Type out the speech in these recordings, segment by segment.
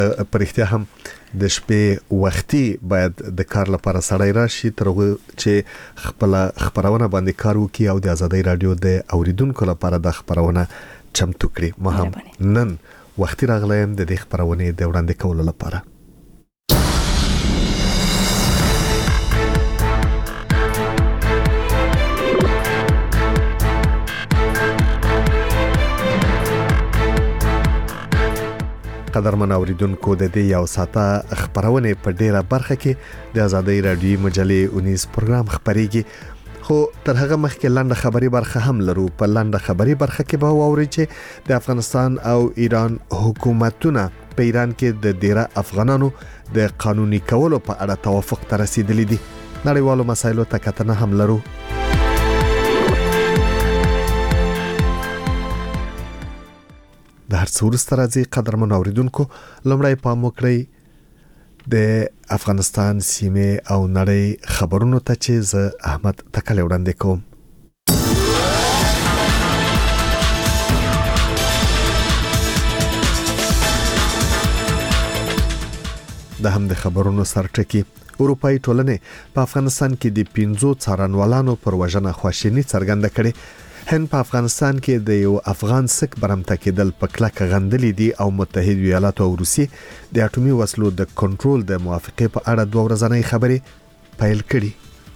پرختیا هم د شپې وختي باید د کار لپاره سړی راشي تر هغه چې خپل خبرونه باندې کار وکړي او د ازادۍ رادیو د اوریدونکو لپاره د خبرونه چمتو کړي. ما هم نن وختي راغلم د دې خبرونه د وړاندې کولو لپاره. قدرمن اوریدونکو د دې یو ساعته خبرونه په ډیره برخه کې د ازادۍ رادیو مجلې 19 پروګرام خبريږي، خو تر هغه مخکې لاندې خبري برخه هم لرو. په لاندې خبري برخه کې به واوري چې د افغانستان او ایران حکومتونه په ایران کې د ډیره افغانانو د قانوني کولو په اړه توافق ته رسیدلی دي. نړیوالو مسایلو ته کتنه هم لرو. د هر څور سترازي قدرمن اوریدونکو لمړی پام وکړئ د افغانستان سیمه او نړۍ خبرونو ته چې زه احمد تکل وړاندې کوم. د هم د خبرونو سرټکی اروپאי ټولنې په افغانستان کې د 15 څارنوالانو پر وژنه خواشینی څرګنده کړې. هند په افغانستان کې د یو افغان سک برمته کېدل په کلکه غندلې دي او متحده ایالات او روسیې د اټومي وسلو د کنټرول د موافقې په اړه دوه ورځنۍ خبرې پیل کړي.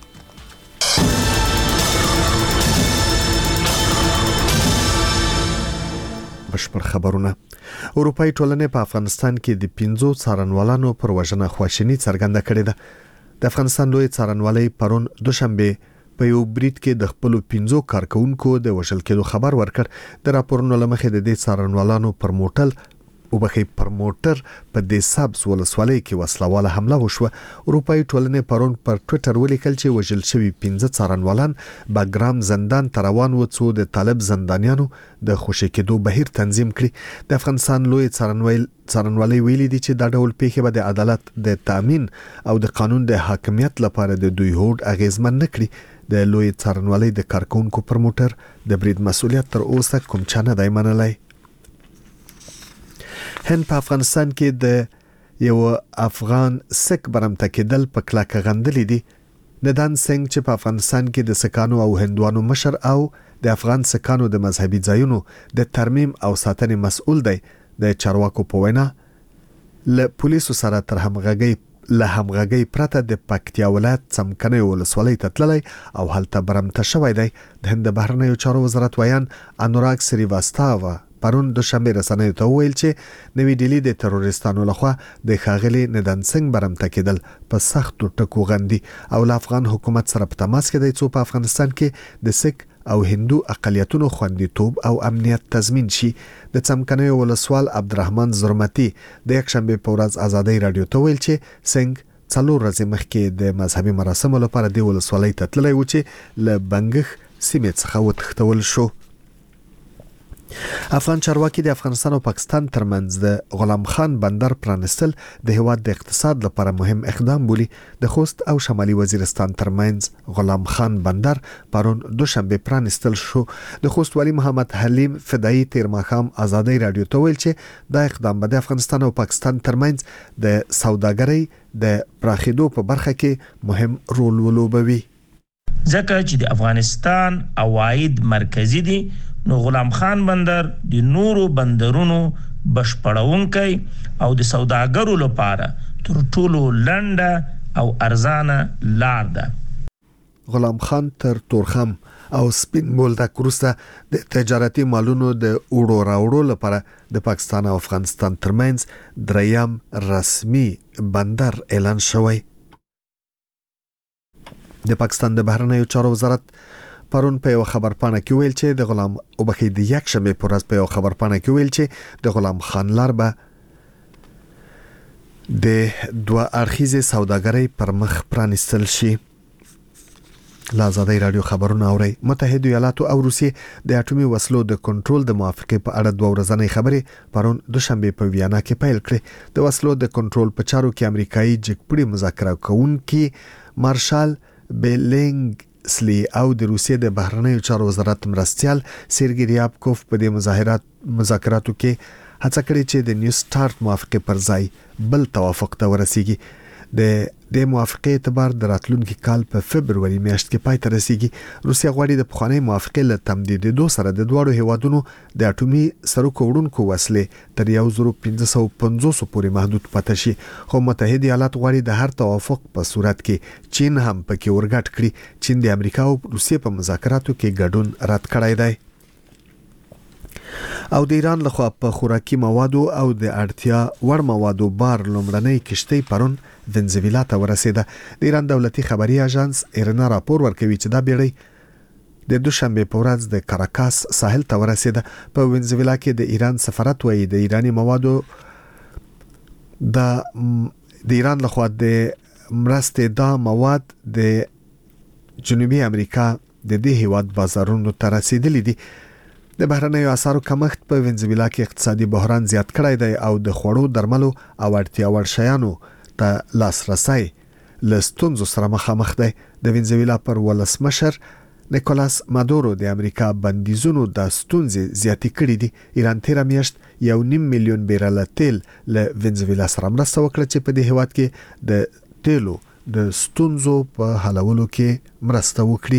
بشپړ خبرونه. اروپאי ټولنې په افغانستان کې د 15 څارنوالانو پر وژنه خواشینی څرګنده کړې ده. د افغانستان لوی څارنوالۍ پرون دوشنبه په یو بریټ کې د خپل 15 کارکونکو د وژل کېدو خبر ورکړ. د راپورونو لمخې د دې څارنوالانو پر موټر په د سبز ولسوالۍ کې وسلواله حمله وشوه. اروپאי ټولنې پرون پر ټوئیټر ولیکل چې وژل شوی 15 څارنوالان باګرام زندان ته روان و څو د طالب زندانیانو د خوشی کېدو بهیر تنظیم کړي. د افغانستان لوی څارنوالۍ ویلي دي چې دا ډول پیښې به د عدالت د تامین او د قانون د حاکمیت لپاره د دوی هوډ اغیزمن نه کړي. د لوی څارنوالۍ د کارکونکو پر موټر د برید مسؤلیت تر اوسه کوم چا نه دی منلی. هند په افغانستان کې د یو افغان سک برمته کېدل په کلکه غندلې دي. ندان سنگ چې په افغانستان کې د سکانو او هندوانو مشر او د افغان سکانو د مذهبي ځایونو د ترمیم او ساتنې مسؤل دی، د چارواکو په وینا له پولیسو سره تر همغږي پرته د پکتیا ولایت څمکني ولسوالۍ ته تللی او هلته برمته شوی دی. د هند بهرنیو چارو وزارت ویان انوراګ سریواستاوا پرون دوشنبه رسنیو ته ویل چې نوی ډیلی د تروریستانو لخوا د ښاغلي ندان سنگ برمته کېدل په سختو ټکو غندي او له افغان حکومت سره په تماس کې دی څو په افغانستان کې د سک او هندو اقلیتونو خوندیتوب او امنیت تضمین شي. د څمکني ولسوال عبدالرحمن زرمتی د یک شنبه په ورځ ازادۍ رادیو ته ویل چې سنگ 4 ورځې مخکې د مذهبي مراسمو لپاره د ولسوالۍ ته تللی و چې له بنګخ سیمې څخه وتښتول شو. افغان چارواکي د افغانستان او پاکستان ترمنځ د غلام خان بندر پرانستل د هیواد د اقتصاد لپاره مهم اقدام بولی. د خوست او شمالي وزیرستان ترمنځ غلام خان بندر پرون دوشنبه پرانستل شو. د خوست والی محمد حلیم فدایی تیر ماښام ازادۍ رادیو ته ویل چې دا اقدام به د افغانستان او پاکستان ترمنځ د سوداګرۍ د پراخېدو په برخه کې مهم رول ولوبوي. ځکه چې د افغانستان عواید مرکزی دي، نو غلام خان بندر د نورو بندرونو بشپړونکی او د سوداګرو لپاره تر ټولو لنډه او ارزانه لار ده. غلام خان تر تورخم او سپین بولدک وروسته د تجارتي مالونو د اوړو راوړو لپاره د پاکستان او افغانستان ترمنځ دریم رسمي بندر اعلان شوی. د پاکستان د بهرنیو چارو وزارت پرون په یو خبرپاڼه کې ویل چې د غلام وبخې د یک شنبه پر ورځ په یو خبرپاڼه کې ویل چې د غلام خان لار به د دوه اړخیزه سوداګرۍ پر مخ پرانستل شي. لازادۍ رادیو خبرونه اوري. متحده ایالات او روسیې د اټومي وسلو د کنټرول د موافقې په اړه دوه ورځنۍ خبرې پرون دوشنبه په ویانا کې پیل کړې. د وسلو د کنټرول په چارو کې امریکایي جګپړي مذاکره کوونکي مارشال بیلینګ سلی او د روسیې د بهرنیو چارو وزارت مرستیال سرګی ریابکوف په دې مذاکراتو کې هڅه کړې چې د نیو سٹارټ موافقه پر ځای بل توافق ته ورسیږي. د موافقه اعتبار د راتلونکي کال په فبرवरी میاشت کې پای ته رسیږي. روسیا غواړي د پخوانۍ موافقه له تمدیدېدو سره د دوه هیوادونو د اټومي سرو وړونکو وسلې تر 1550 پورې محدود پاتې شي. خو متحده ایالات غواړي د هر توافق په صورت کې چین هم پکې ورګټ کړي. چین د امریکا او روسیې په مذاکراتو کې ګډون رد کړی دی. او د ایران لخوا په خوراکي موادو او د اړتیا وړ موادو بار لومړنۍ کشتۍ پرون ونزویلا ته ورسېده. د ایران دولتي خبري اژانس ایرنا راپور ورکوي چې دا بیړۍ د دوشنبه په ورځ د کاراکاس ساحل ته ورسېده. په ونزویلا کې د ایران سفارت وایي د ایراني موادو د ایران لخوا د مرستې دا مواد د جنوبي امریکا د دې هیواد بازارونو ته رسیدلي دي. د بهرنیو اسعارو کمښت په ونزویلا کې اقتصادي بحران زیات کړی دی او د خوړو درملو او اړتیا وړ شیانو ته لاسرسي له ستونزو سره مخامخ دی. د ونزویلا پر ولسمشر نیکولاس مادورو د امریکا بندیزونو د ستونزې زیاتې کړې دي. ایران تیر میاشت 1.5 میلیون بیرل تیل له ونزویلا سره مرسته وکړه چې په دې هیواد کې د تیلو د ستونزو په حلولو کې مرسته وکړي.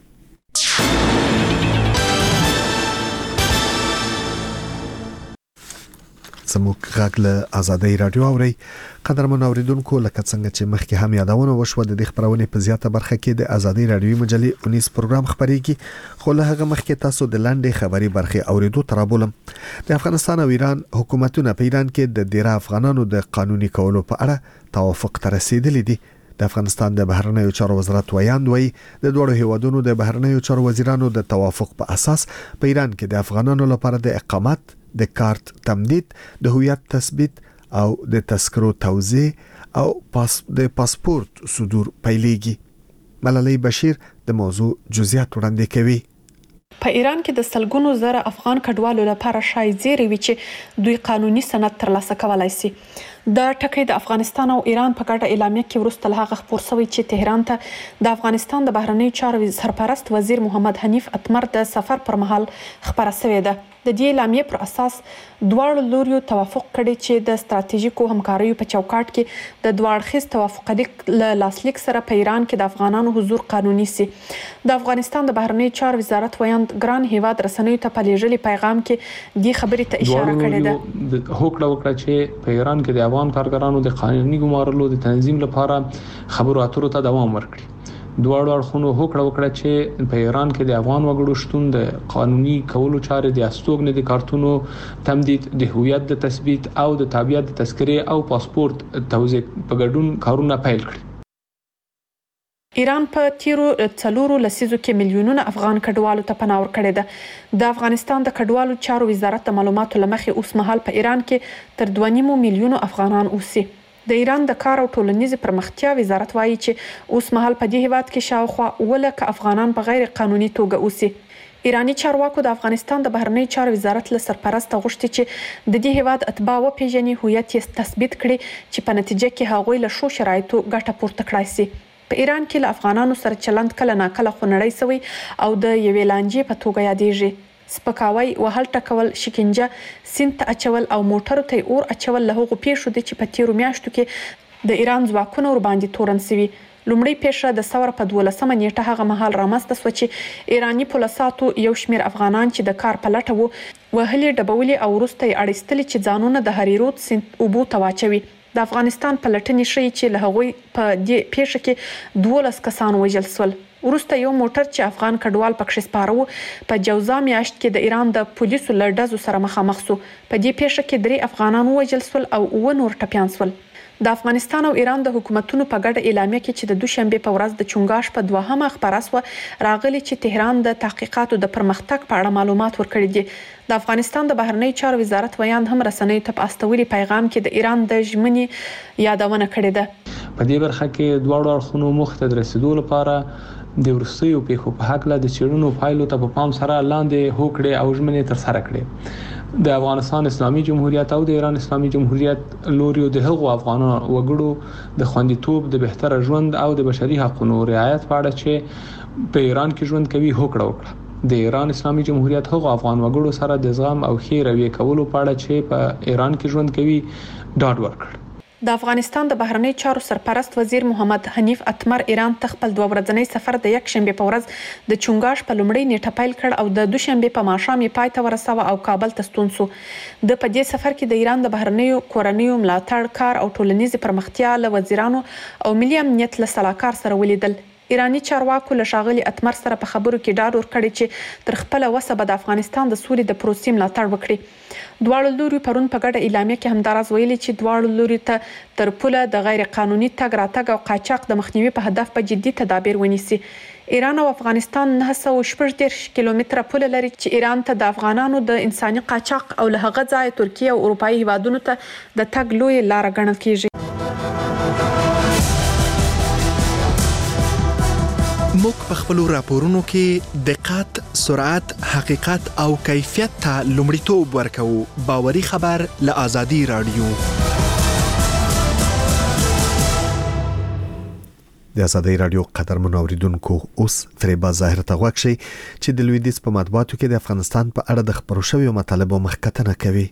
زموږ غږ له آزادۍ رادیو اوري. قدرمن اوریدونکو، لکه څنګه چې مخکې هم یادونه وشوه د دې خبرونه په زیاته برخه کې د آزادۍ رادیو مجلې 19 پروګرام خبريږي. خو له هغه مخکې تاسو د لاندې خبري برخه اوریدو ترابولم. د افغانستان او ایران حکومتونه په ایران کې د ډیره افغانانو د قانوني کولو په اړه توافق ته رسیدلي دي. د افغانستان د بهرنیو چارو وزارت ویاند وایي د دوه هیوادونو د بهرنیو چارو وزیرانو د توافق په اساس په ایران کې د افغانانو لپاره د اقامت، د کارت تمدید، د هویت تثبیت او د تذکرو توزیع او د پاسپورت صدور پیلېږي. ملالۍ بشیر د موضوع جزئیات وړاندې کوي. په ایران کې د سلګونو زره افغان کډوالو لپاره شای زیری وی چې دوی قانوني سند ترلاسه کولای شي. د ټکی د افغانستان او ایران په ګډه اعلامیه کې وروسته له هغه خبر شوی چې تهران ته د افغانستان د بهرنیو چارو سرپرست وزیر محمد حنیف اتمر د سفر پر مهال خبره شوې ده. د دې اعلامیې پر اساس دواړو لوريو توافق کړي چې د ستراتیژیکو همکاریو په چوکاټ کې د دوه اړخیز توافقي لاسلیک سره په ایران کې د افغانانو حضور قانوني سي. د افغانستان د بهرنیو چارو وزارت ویاند ګران هیواد رسنیو ته په لیږلي پیغام کې دې خبرې ته اشاره کړې ده. هوکړه وکړه چې په ایران کې د افغان کارګرانو د قانوني ګمارلو د تنظیم لپاره خبرو اترو ته دوام ورکړي. دواړو اړخونو هوکړه وکړه چې په ایران کې د افغان وګړو شتون د قانوني کولو چارې د استوګنې د کارتونو تمدید، د هویت د تثبیت او د تابعیت د تذکرې او پاسپورت توزیع په ګډون کارونه پیل کړي. ایران په تیرو 4 لسیزو کې میلیونونه افغان کډوالو ته پناه ورکړې ده. د افغانستان د کډوالو چارو وزارت د معلوماتو لمخې اوس مهال په ایران کې تر 2.5 میلیونو افغانان اوسي. د ایران د کار او ټولنیز پرمختیا وزارت وایي چې اوس مهال په دې هیواد کې شاوخوا 100,000 افغانان په غیر قانوني توګه اوسي. ایرانی چارواکو د افغانستان د بهرنیو چارو وزارت له سرپرست غوښتي چې د دې هیواد اتباع او پیژنې هویت یې تثبیت کړي چې په نتیجه کې هغوی له شو شرایطو ګټه پورته کړای شي. په ایران کې له افغانانو سره چلند کله ناکله خونړی سوی او د یوې لانجې په توګه یادېږي. سپکاوی، وهل ټکول، شکنجه، سیند ته اچول او موټرو ته اور اچول له هغو پیښو دي چې په تیرو میاشتو کې د ایران ځواکونه ور باندې تورن سوي. لومړی پیښه د ثور په 12مه نیټه هغه مهال رامنځته شوه چې ایرانی پولیساتو یو شمېر افغانان چې د کار په لټه وو وهلي ډبولي او وروسته یې اړیستلي چې ځانونه د هریرود سیند اوبو ته واچوي. د افغانستان پلټنې ښیي چې له هغوی په دې پیښه کې 12 کسان وژل شول. وروسته یو موټر چې افغان کډوال پکښې سپاره وو په جوزا میاشت کې د ایران د پولیسو له ډزو سره مخامخ شو. په دې پیښه کې 3 افغانان وژل شول او 9 نور ټپیان شول. د افغانستان او ایران د حکومتونو په ګډه اعلامیه کې چې د دوشنبه په ورځ د چونګاش په 2مه خبره شوه راغلي چې تهران د تحقیقاتو د پرمختګ په اړه معلومات ورکړي دي. د افغانستان د بهرنیو چارو وزارت ویاند هم رسنیو ته په استولي پیغام کې د ایران د ژمنې یادونه کړې ده. په دې برخه کې دواړو اړخونو مخ ته رسیدو لپاره د وروستیو پیښو په حق له د چیرونو پایلو ته په پام سره لاندې هوکړې او ژمنې ترسره کړې. د افغانستان اسلامي جمهوریت او د ایران اسلامي جمهوریت لوري د هغو افغان وګړو د خوندیتوب، د بهتر ژوند او د بشري حقوقو رعایت په اړه چې په ایران کې ژوند کوي هوکړه وکړه. د ایران اسلامي جمهوریت هغو افغان وګړو سره د زغم او ښې رویې کولو په اړه چې په ایران کې ژوند کوي ډاډ ورکړ. د افغانستان د بهرنی چارو سرپرست وزیر محمد حنیف اتمر ایران ته خپل 2 ورځنی سفر د یک شنبه په ورځ د چونګاش په لومړی نیټه پیل کړ او د دوشنبه په ماښام یې پای ته ورساوه او کابل ته ستون شو. د په دې سفر کې د ایران د بهرنیو کورنیو ملاتړ کار او ټولنیز پرمختیا له وزیرانو او ملي امنیت له سلاکار سره ولیدل. ایرانی چارواکو له ښاغلي اتمر سره په خبرو کې ډاډ ورکړی چې تر خپل وسه به د افغانستان د سولې د پروسې ملاتړ وکړي. دواړو لوري پرون په ګډه اعلامیه کې همداراز ویلي چې دواړو لوري ته تر پوله د غیر قانوني تګ راتګ او قاچاق د مخنیوي په هدف په جدي تدابیر ونیسي. ایران او افغانستان 946 کیلومتره پوله لري چې ایران ته د افغانانو د انساني قاچاق او له هغه ځای ترکیه او اروپایي هیوادونو ته د تګ لوی لار ګڼل کیږي. موږ په خپل راپورونو کې دقت، سرعت، حقیقت او کیفیت ته لومړیتوب ورکوو. باوري خبر له آزادي رادیو. د آزادي رادیو قدرمن اوریدونکو اوس فریبا ظاهر ته غوښ شي چې د لویدیځ په مطبوعاتو کې د افغانستان په اړه د خبرو شویو مطالبو مخکتنه کوي.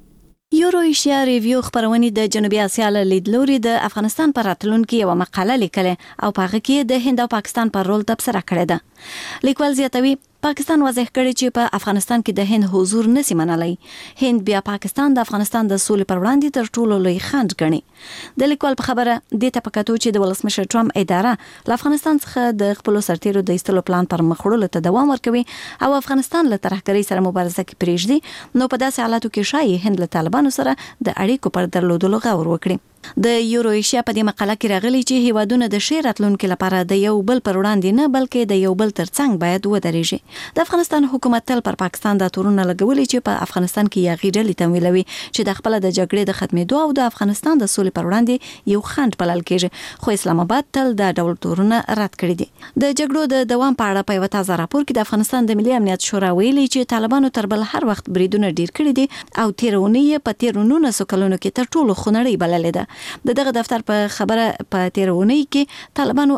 یورو ایشیا ریویو خبرونه د جنوبي اسیا له لیدلوري د افغانستان پر راتلونکو یو مقاله لیکله او په هغه کې د هند او پاکستان پر رول تبصره کړې ده. لیکوال زیاتوي پاکستان واضح کړی چې په افغانستان کې د هند حضور نسی منلای. هند بیا پاکستان د افغانستان د سولې پر وړاندې تر ټولو لوی خنډ ګڼي. د لیکوال په خبره د تپکاتو چې د ولسمشر ټرمپ اداره له افغانستان څخه د خپل سرتیرو د ایستلو پلان پر مخ وړلو ته دوام ورکوي او افغانستان له ترهګرۍ سره مبارزه کې پریږدي، نو په داسې حالاتو کې شایي هند له طالبانو سره د اړیکو پر درلودلو غور وکړي. د یورو ایشیا په دې مقاله کې راغلي چې هیوادونه د شیر راتلونکو لپاره د یو بل پر وړاندې نه بلکې د یو بل ترڅنګ باید ودرېږي. د افغانستان حکومت تل پر پاکستان د تورونه لګولي چې په افغانستان کې یې غیډلې تمویلوي چې د خپل د جګړې د ختمېدو او د افغانستان د سولې پر وړاندې یو خنډ بلل کېږي، خو اسلام آباد تل د ډول تورونه رد کړي دي. د جګړو د دوام په اړه په یو تازه راپور کې د افغانستان د ملي امنیت شورا ویلي چې طالبانو تر بل هر وخت بریدونه ډیر کړي دي او تیرونه په تیرونو سکلونو کې تر ټولو خنړی بللې ده. دغه دفتر په خبره په تیرونی کې طالبانو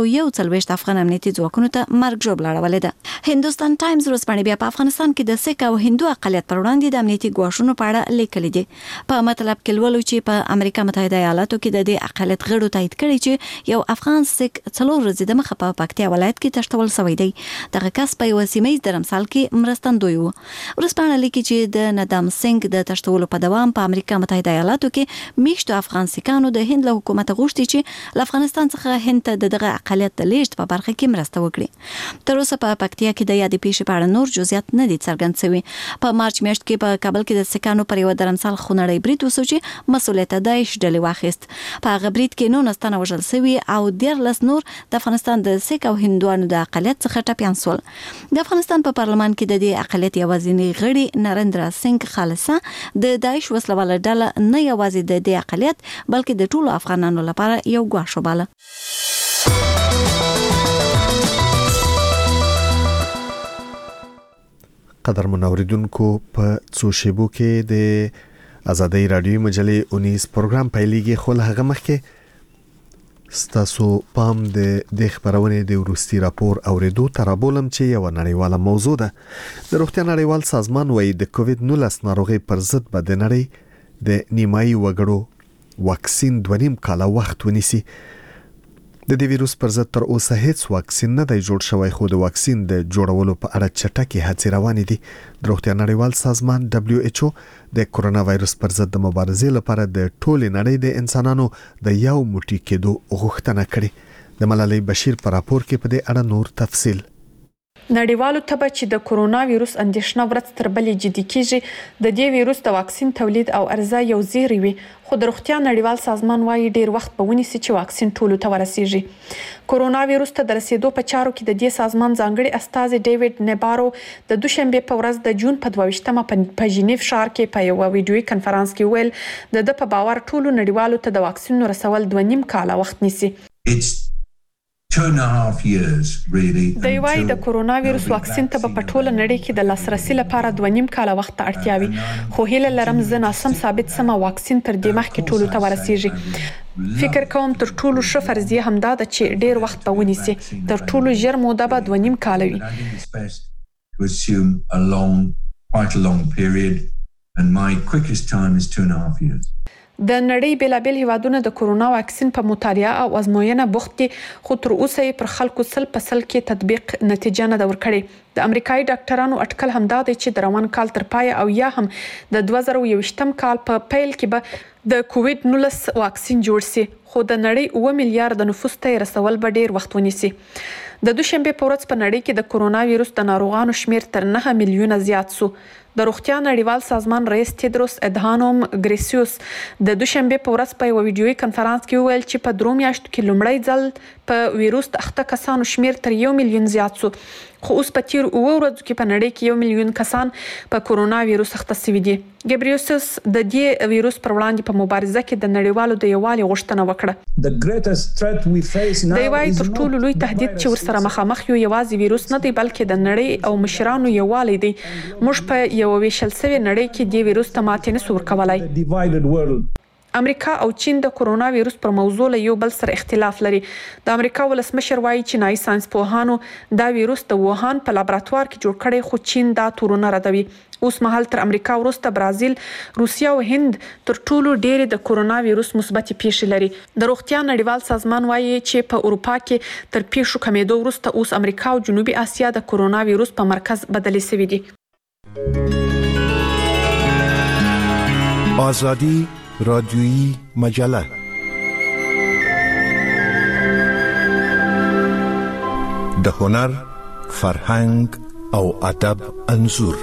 841 افغان امنیتي ځواکونو ته مرګ ژوبل اړولې ده. هندوستان ټایمز ورځپاڼه بیا په افغانستان کې د سیک او هندو اقلیت پر وړاندې د امنیتي ګواښونو په اړه لیکلي دي. په مطلب کې ولولو چې په امریکا متحده ایالاتو کې د دې اقلیت غړو تایید کړي چې یو افغان سیک 4 ورځې د مخه په پکتیا ولایت کې تشتول شوی دی. دغه کس په یو سیمه درمسال کې مرستندوی و. ورځپاڼه لیکي چې د ندام سنگ د تشتولو په دوام په امریکا متحده ایالاتو کې میشتو افغان سیکانو د هند له حکومت غوښتي چې له افغانستان څخه هند ته دغه اقلیت د لیږد په برخه کې مرسته وکړي. تر اوسه په پکتیا کې د یادې پیښې په اړه نور جزئیات نه دي څرګند شوي. په مارچ میاشت کې په کابل کې د سکانو پر یو درمسال خونړی برید وشو چې مسؤلیت داعش ډلې واخیست. په هغه برید کې 9 نستانه وژل شوي او 13 نور د افغانستان د سیک او هندوانو د اقلیت څخه ټپیان شول. د افغانستان په پارلمان کې د دې اقلیت یوازینی غړي نریندرا سنگ خالصه د داعش وسلواله ډله نه یوازې د دې اقلیت بلکې د ټولو افغانانو لپاره یو ګواښ وباله. قدرمن اوریدونکو په څو شیبو کې د آزادۍ رادیو مجلې 19 پروګرام پیلېږي، خو له هغه مخکې ستاسو پام د خبرونه د وروستي راپور اوریدو ترابولم چې یو نړیواله موضوع ده. د روغتیا نړیوال سازمان وايي د کووډ-19 ناروغي پر ضد به د نړۍ د نیمایي وګړو واکسین 2.5 کاله وخت ونیسي. د دې ویروس پر ضد تر اوسه هیڅ واکسین نه دی جوړ شوی، خو د واکسین د جوړولو په اړه چټکې هڅې روانې دي. د روغتیا نړیوال سازمان WHO د کورونا وایرس پر ضد د مبارزې لپاره د ټولې نړۍ د انسانانو د یو موټی کېدو غوښتنه کړې. د ملالۍ بشیر په راپور کې په دې اړه نور تفصیل. نړیوالو ته چې د کورونا وایرس اندېښنه ورځ تر بلې جدي کیږي، د دې وایرس د واکسین تولید او عرضه یو زیری وي، خو د روغتیا نړیوال سازمان وايي ډیر وخت به ونیسي چې واکسین ټولو ته ورسیږي. کورونا وایرس ته د رسیدو په چارو کې د دې سازمان ځانګړي استازي ډیوډ نیبارو د دوشنبه په ورځ د جون په 22مه په ژنیف ښار کې په یو ویډیوي کنفرانس کې ویل د په باور ټولو نړیوالو ته د واکسین رسول 2.5 کاله وخت نیسي. 2.5 years really. د وای د کورونا وایرس واکسین ته په ټوله نړۍ کې د لاسرسي لپاره 2.5 کاله وخت ته اړتیا وي، خو هیله لرم زه ناسم ثابت سم واکسین تر دې مخکې ټولو ته ورسیږي. فکر کوم تر ټولو ښه فرضیه همدا ده چې ډیر وخت به ونیسي، تر ټولو ژر موده به 2.5 کاله وي. to assume quite a long period, and my quickest time is 2.5 years. د نړۍ بیلابل هیوادونه د کورونا واکسین په مطالعه او ازموینه بوخت دي، خو تر اوسه پر خلکو 100% کې تطبیق نتیجه نه ورکړي. د امریکایي ډاکټرانو اټکل همدا دی چې د روان کال تر پای او یا هم د 2021م کال په پیل کې به د کووډ-19 واکسین جوړ شي، خو د نړۍ 2 میلیارډ نفوس ته رسول به ډیر وخت ونیسي. د دوشنبه په ورځ په نړۍ کې د کورونا وایروس د ناروغانو شمیر تر 9 میلیونه زیات شو. د روغتیا نړیوال سازمان رئیس تیدروس ادهانوم ګریسیوس د دوشنبه په ورځ په یو ویډیويي کانفرنس کې وویل چې په 3 میاشتو کې لومړی ځل په وایروس د اخته کسانو شمیر تر 1 میلیون زیات شو، خو اوس په تیر 2 ورځو کې په نړۍ کې 1 میلیون کسان په کورونا وایروس اخته شوي دي. ګبریوسس د دې وایروس پر وړاندې په مبارزه کې د نړیوالو د یووالي غوښتنه وکړه. د یوای تر ټولو لوی تهدید چې ورسره مخامخ یو یوازې وایروس نه دی، بلکې د نړۍ او مشرانو یووالي دی. موږ په یو ویشل سوي نړۍ کې د وایروس ته ماتې نشو ورکولای. امریکا او چین د کورونا وایروس پر موضوع له یو بل سره اختلاف لري. د امریکا ولسمشر وايي چینایي ساينس پوهانو دا وایروس د ووهان په لابراتوار کې جوړ کړي، خو چین دا تورونه ردوي. اوس مهال تر امریکا وروسته برازیل، روسیا او هند تر ټولو ډېر د کورونا وایروس مثبت پیښې لري. د روغتیا نړیوال سازمان وايي چې په اروپا کې تر پیښو کمیدو وروسته اوس امریکا او جنوبي اسیا د کورونا وایروس په مرکز بدلې شوي دي. آزادی رادیویی مجله د هنر، فرهنګ او ادب انځور.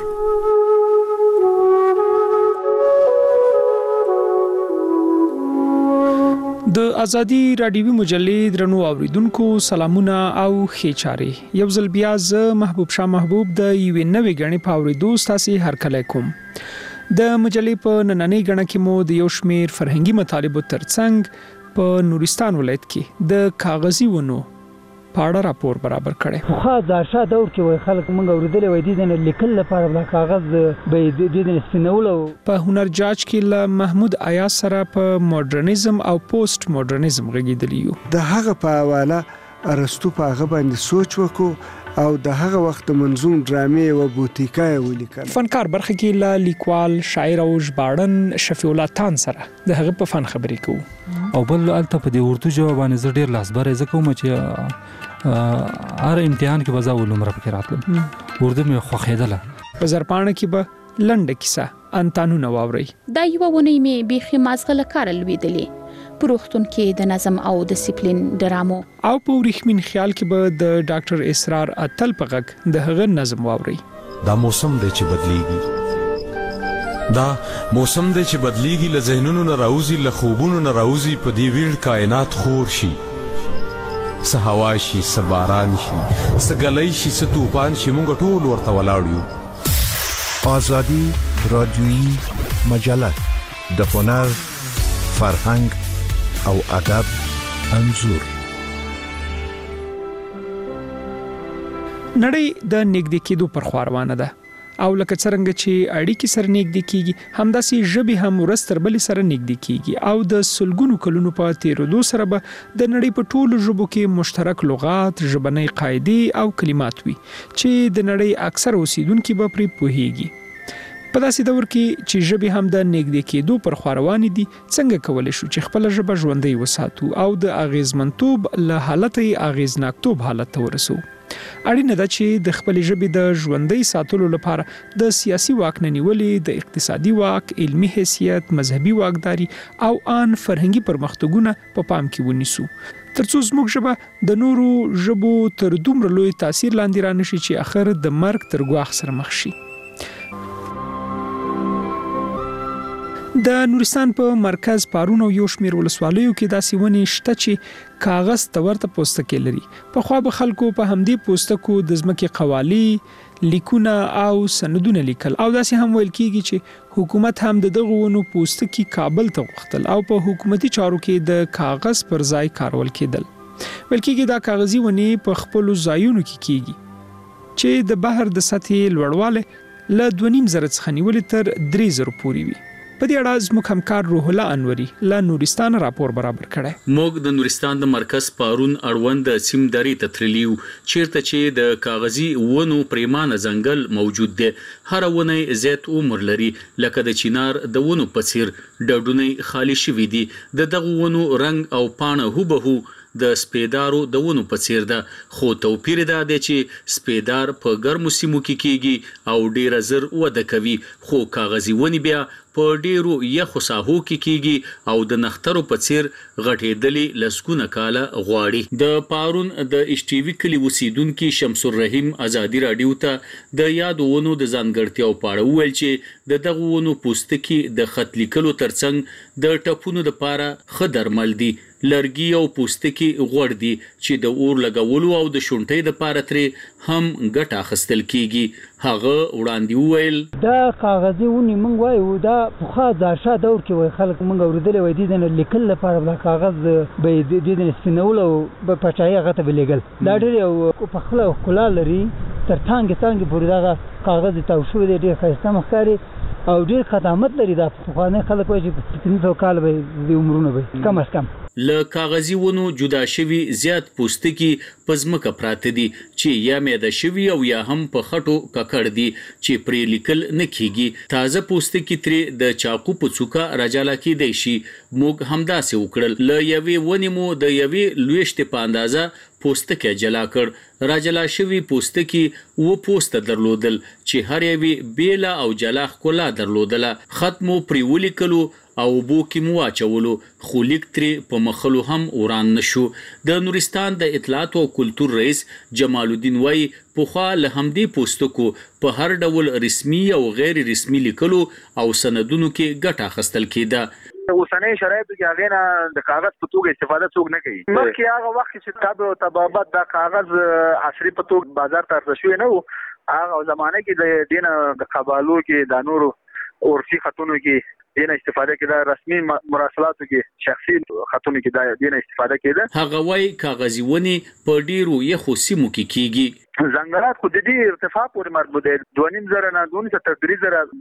د ازادي رادیوي مجلې درنو اوریدونکو سلامونه او ښه چاري. یو ځل بیا زه محبوب شاه محبوب د یوې نوې غنې په اوریدو ستاسو هرکلی کوم. د مجلې په نننۍ غنه کې مو د یو شمیر فرهنګي مطالبو ترڅنګ په نورستان ولایت کې د کاغذي ونو پاړه راپور برابر کړي. خو دا شاده دور کې وای خلک مونږ اوریدلې وای دي د لیکل لپاره د کاغذ به د سپینولو. په هنر جاج کې له محمود ایاز سره په ماډرنیزم او پوسټ ماډرنیزم غږیدلی یو. د هغه په حواله ارسطو په هغه باندې سوچ وکړو او د هغه وخت منظوم ډرامې او بوتیکای ولیکل. فنکار برخه کې له لیکوال، شاعر او ژباړن شفیع الله تان سره د هغه په فن خبرې کوو. او بل الته په دې اردو ژبه باندې زه ډیر لاسبره زکوم چې هر امتحان کې بزا ولومره پکې راتلم. اردو مې خوښیدله. په زرپانه کې به لنډه کیسه انتانونه واوري. دا یو ونې مې بيخي مازغه لکار لویدلې. پروختون کې د نظم او ډیسپلین ډرامو او په ورېخمین خیال کې به د ډاکټر اسرار اتل په غږ د هغه نظم واوري. دا موسم دی چې بدلیږي، دا موسم دی چې بدلیږي، له ذهنونو نه راوځي، له خوبونو نه راوځي، په دې ویړ کائنات خور شي. څه هوا شي، څه باران شي، څه ګلۍ شي، څه طوفان شي، موږ ټول ورته ولاړ یو. آزادی رادیویی مجله د هنر، فرهنګ او ادب انځور. نړۍ د نږدې کېدو پر خوا روانه ده او لکه څنګه چې اړیکې سره نږدې کیږي، همداسې ژبې هم ورځ تر بلې سره نږدې کیږي او د سلګونو کلونو په تیرېدو سره به د نړۍ په ټولو ژبو کې مشترک لغات، ژبنۍ قاعدې او کلمات وي چې د نړۍ اکثر اوسیدونکو به پرې پوهیږي. په داسې دور کې چې ژبې هم د نږدې کېدو پر خوا روانې دي، څنګه کولی شو چې خپله ژبه ژوندۍ وساتو او د اغیزمنتوب له حالته اغیزناکتوب حالت ته ورسو؟ اړینه ده چې د خپلې ژبې د ژوندۍ ساتلو لپاره د سیاسي واک نه نیولې، د اقتصادي واک، علمي حیثیت، مذهبي واکداري او آن فرهنګي پرمختګونه په پام کې ونیسو، ترڅو زموږ ژبه د نورو ژبو تر دومره لوی تاثیر لاندې رانشي چې اخر د مرګ تر ګواښ سره مخ شي. د نورستان په مرکز پارون او یو شمیر ولسوالیو کې داسې ونې شته چې کاغذ ته ورته پوستکي لري. پخوا به خلکو په همدې پوستکو د ځمکې قوالي، لیکونه او سندونه لیکل او داسې هم ویل کیږي چې حکومت هم د دغه ونو پوستکي کابل ته غوښتل او په حکومتي چارو کې د کاغذ پر ځای کارول کېدل. ویل کېږي دا کاغذي ونې په خپلو ځایونو کې کېږي چې د بحر د سطحې لوړوالی له 2.5 زره څخه نیولې تر 3 زره پورې وي. په دې اړه زموږ همکار روح الله انوري له نورستان راپور برابر کړی. موږ د نورستان د مرکز پارون اړوند سیم درې ته تللیو چیرته چې د کاغذي ونو پریمانه ځنګل موجود دی. هر ونه زیات عمر لري لکه د چینار د ونو په څیر ډډونه خالی شوي دي. د دغه ونو رنگ او پاڼه هوبهو د سپیدارو د ونو په څیر ده، خو توپیر دا دی چې سپیدار په ګرمو سیمو کې کیږي او ډیره زر وده کوي، خو کاغذي ونې بیا په ډیرو یخو ساحو کې کیږي او د نخترو په څیر غټېدلې لسګونه کاله غواړي. د پارون د اشټیوي کلی اوسیدونکي شمس الرحیم ازادي راډیو ته د یادو ونو د ځانګړتیاو په اړه وویل چې د دغو ونو پوستکي د خط لیکلو ترڅنګ د ټپونو لپاره ښه درمل دي. لرګي او پوستکي غوړ دي چې د اور لګولو او د شونټۍ لپاره ترې هم ګټه اخیستل کیږي. هغه وړاندې وویل دا کاغذي ونې موږ وایو دا پخوا د شا دور کې وای خلک موږ اوریدلې وای دي د لیکل لپاره د کاغذ به د سپینول او په پټای غته بلګل دا ډېر په خپل کلا لري تر څنګه پورې دا کاغذ تاو شو دی ډېر ښایسته مخکاري او ډېر خدمات لري. دا پخواني خلک وایي چې 300 کال به د عمرونه به کم از کم. له کاغذي ونو جدا شوي زیات پوستکي په ځمکه پراته دي چې یا میده شوي او یا هم په خټو ککړ دي چې پرې لیکل نه کیږي. تازه پوستکي ترې د چاقو په څوکه راجالا کیدی شي. موږ همداسې وکړل. له یوې ونې مو د یوې لویشتې په اندازه پوستکی جلا کړ. راجلا شوي پوستکي و پوسته درلودل چې هر یوې بیله او جلا ښکلا درلودله. خط مو پرې ولیکلو او بو کې مو واچولو، خو لیک ترې په مخلو هم وران نشو. د نورستان د اطلاعات او کلتور رئیس جمال الدین وای پوخا له همدې پوستکو په هر ډول رسمي او غیر رسمي لیکلو او سندونو کې ګټه اخیستل کېده. اوسنۍ شرایطو کې هغه نه د کاغذ په توګه استفاده څوک نه کوي. مخکې هغه وخت چې کتاب او طبابت د کاغذ عصري په توګه بازار ته رسوي نه وو، هغه زمانه کې د دینه د قبالو کې د نورو عرفي خطونو کې دینه استفاده کېده، رسمي مراسلاتو کې شخصي خطونو کې د دینه استفاده کېده. هغه وايي کاغذي ونې په ډیرو یخو سیمو کې کیږي. ځنګلات خو د دې ارتفاع پورې مربوط دي. 2.5 نه 2 تر 3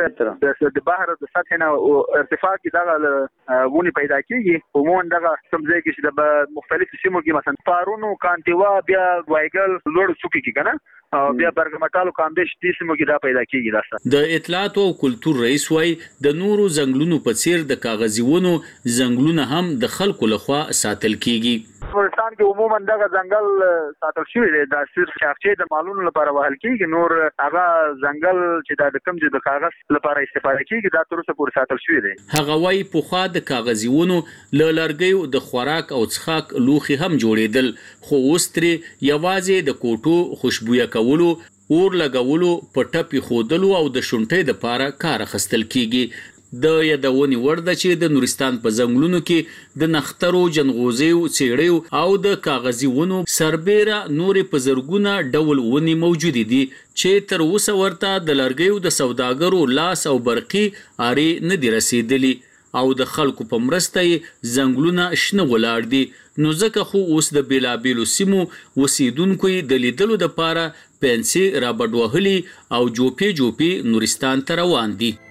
متره د بحر د سطح نه ارتفاع کې دغه ونې پیدا کیږي. عموما دغه سمځای کې چې د مختلفو سیمو کې مثلا پارونو، کانتیوا، بیا وایګل، لوړ څوکي کې کنه او بیا برګمټالو کامدش دې سیمو کې دا پیدا کیږي. داسه د اطلاعات او کلتور رئیس وای د نورو ځنګلونو په څیر د کاغذي ونو ځنګلونه هم د خلکو لخوا ساتل کیږي. نورستان کې عموما دغه ځنګل ساتل شوی دی. دا صرف شاخچې د مالونو لپاره وهل کیږي. نور هغه ځنګل چې د کوم د کاغذ لپاره استفاده کیږي دا تر اوسه پورې ساتل شوی دی. هغه وايي پوخا د کاغذي ونو له لرګیو د خوراک او څښاک لوخي هم جوړېدل، خو اوس ترې یوازې د کوټو خوشبویا کولو، اور لګولو، په ټپي خودلو او د شونټۍ لپاره کار اخیستل کیږي. د یادونې وړ ده چې د نورستان په ځنګلونو کې د نخترو، جنغوزیو، څېړیو او د کاغذي ونو سربیره نورې په زرګونه ډول ونې موجودې دي چې تر اوسه ورته د لرګیو د سوداګرو لاس او برقي آرې نه دي رسیدلي او د خلکو په مرسته یې ځنګلونه شنه ولاړ دي. نو ځکه خو اوس د بیلابیلو سیمو اوسیدونکو د لیدلو دپاره پنسې رابډ وهلي او جوپې نورستان ته روان دي.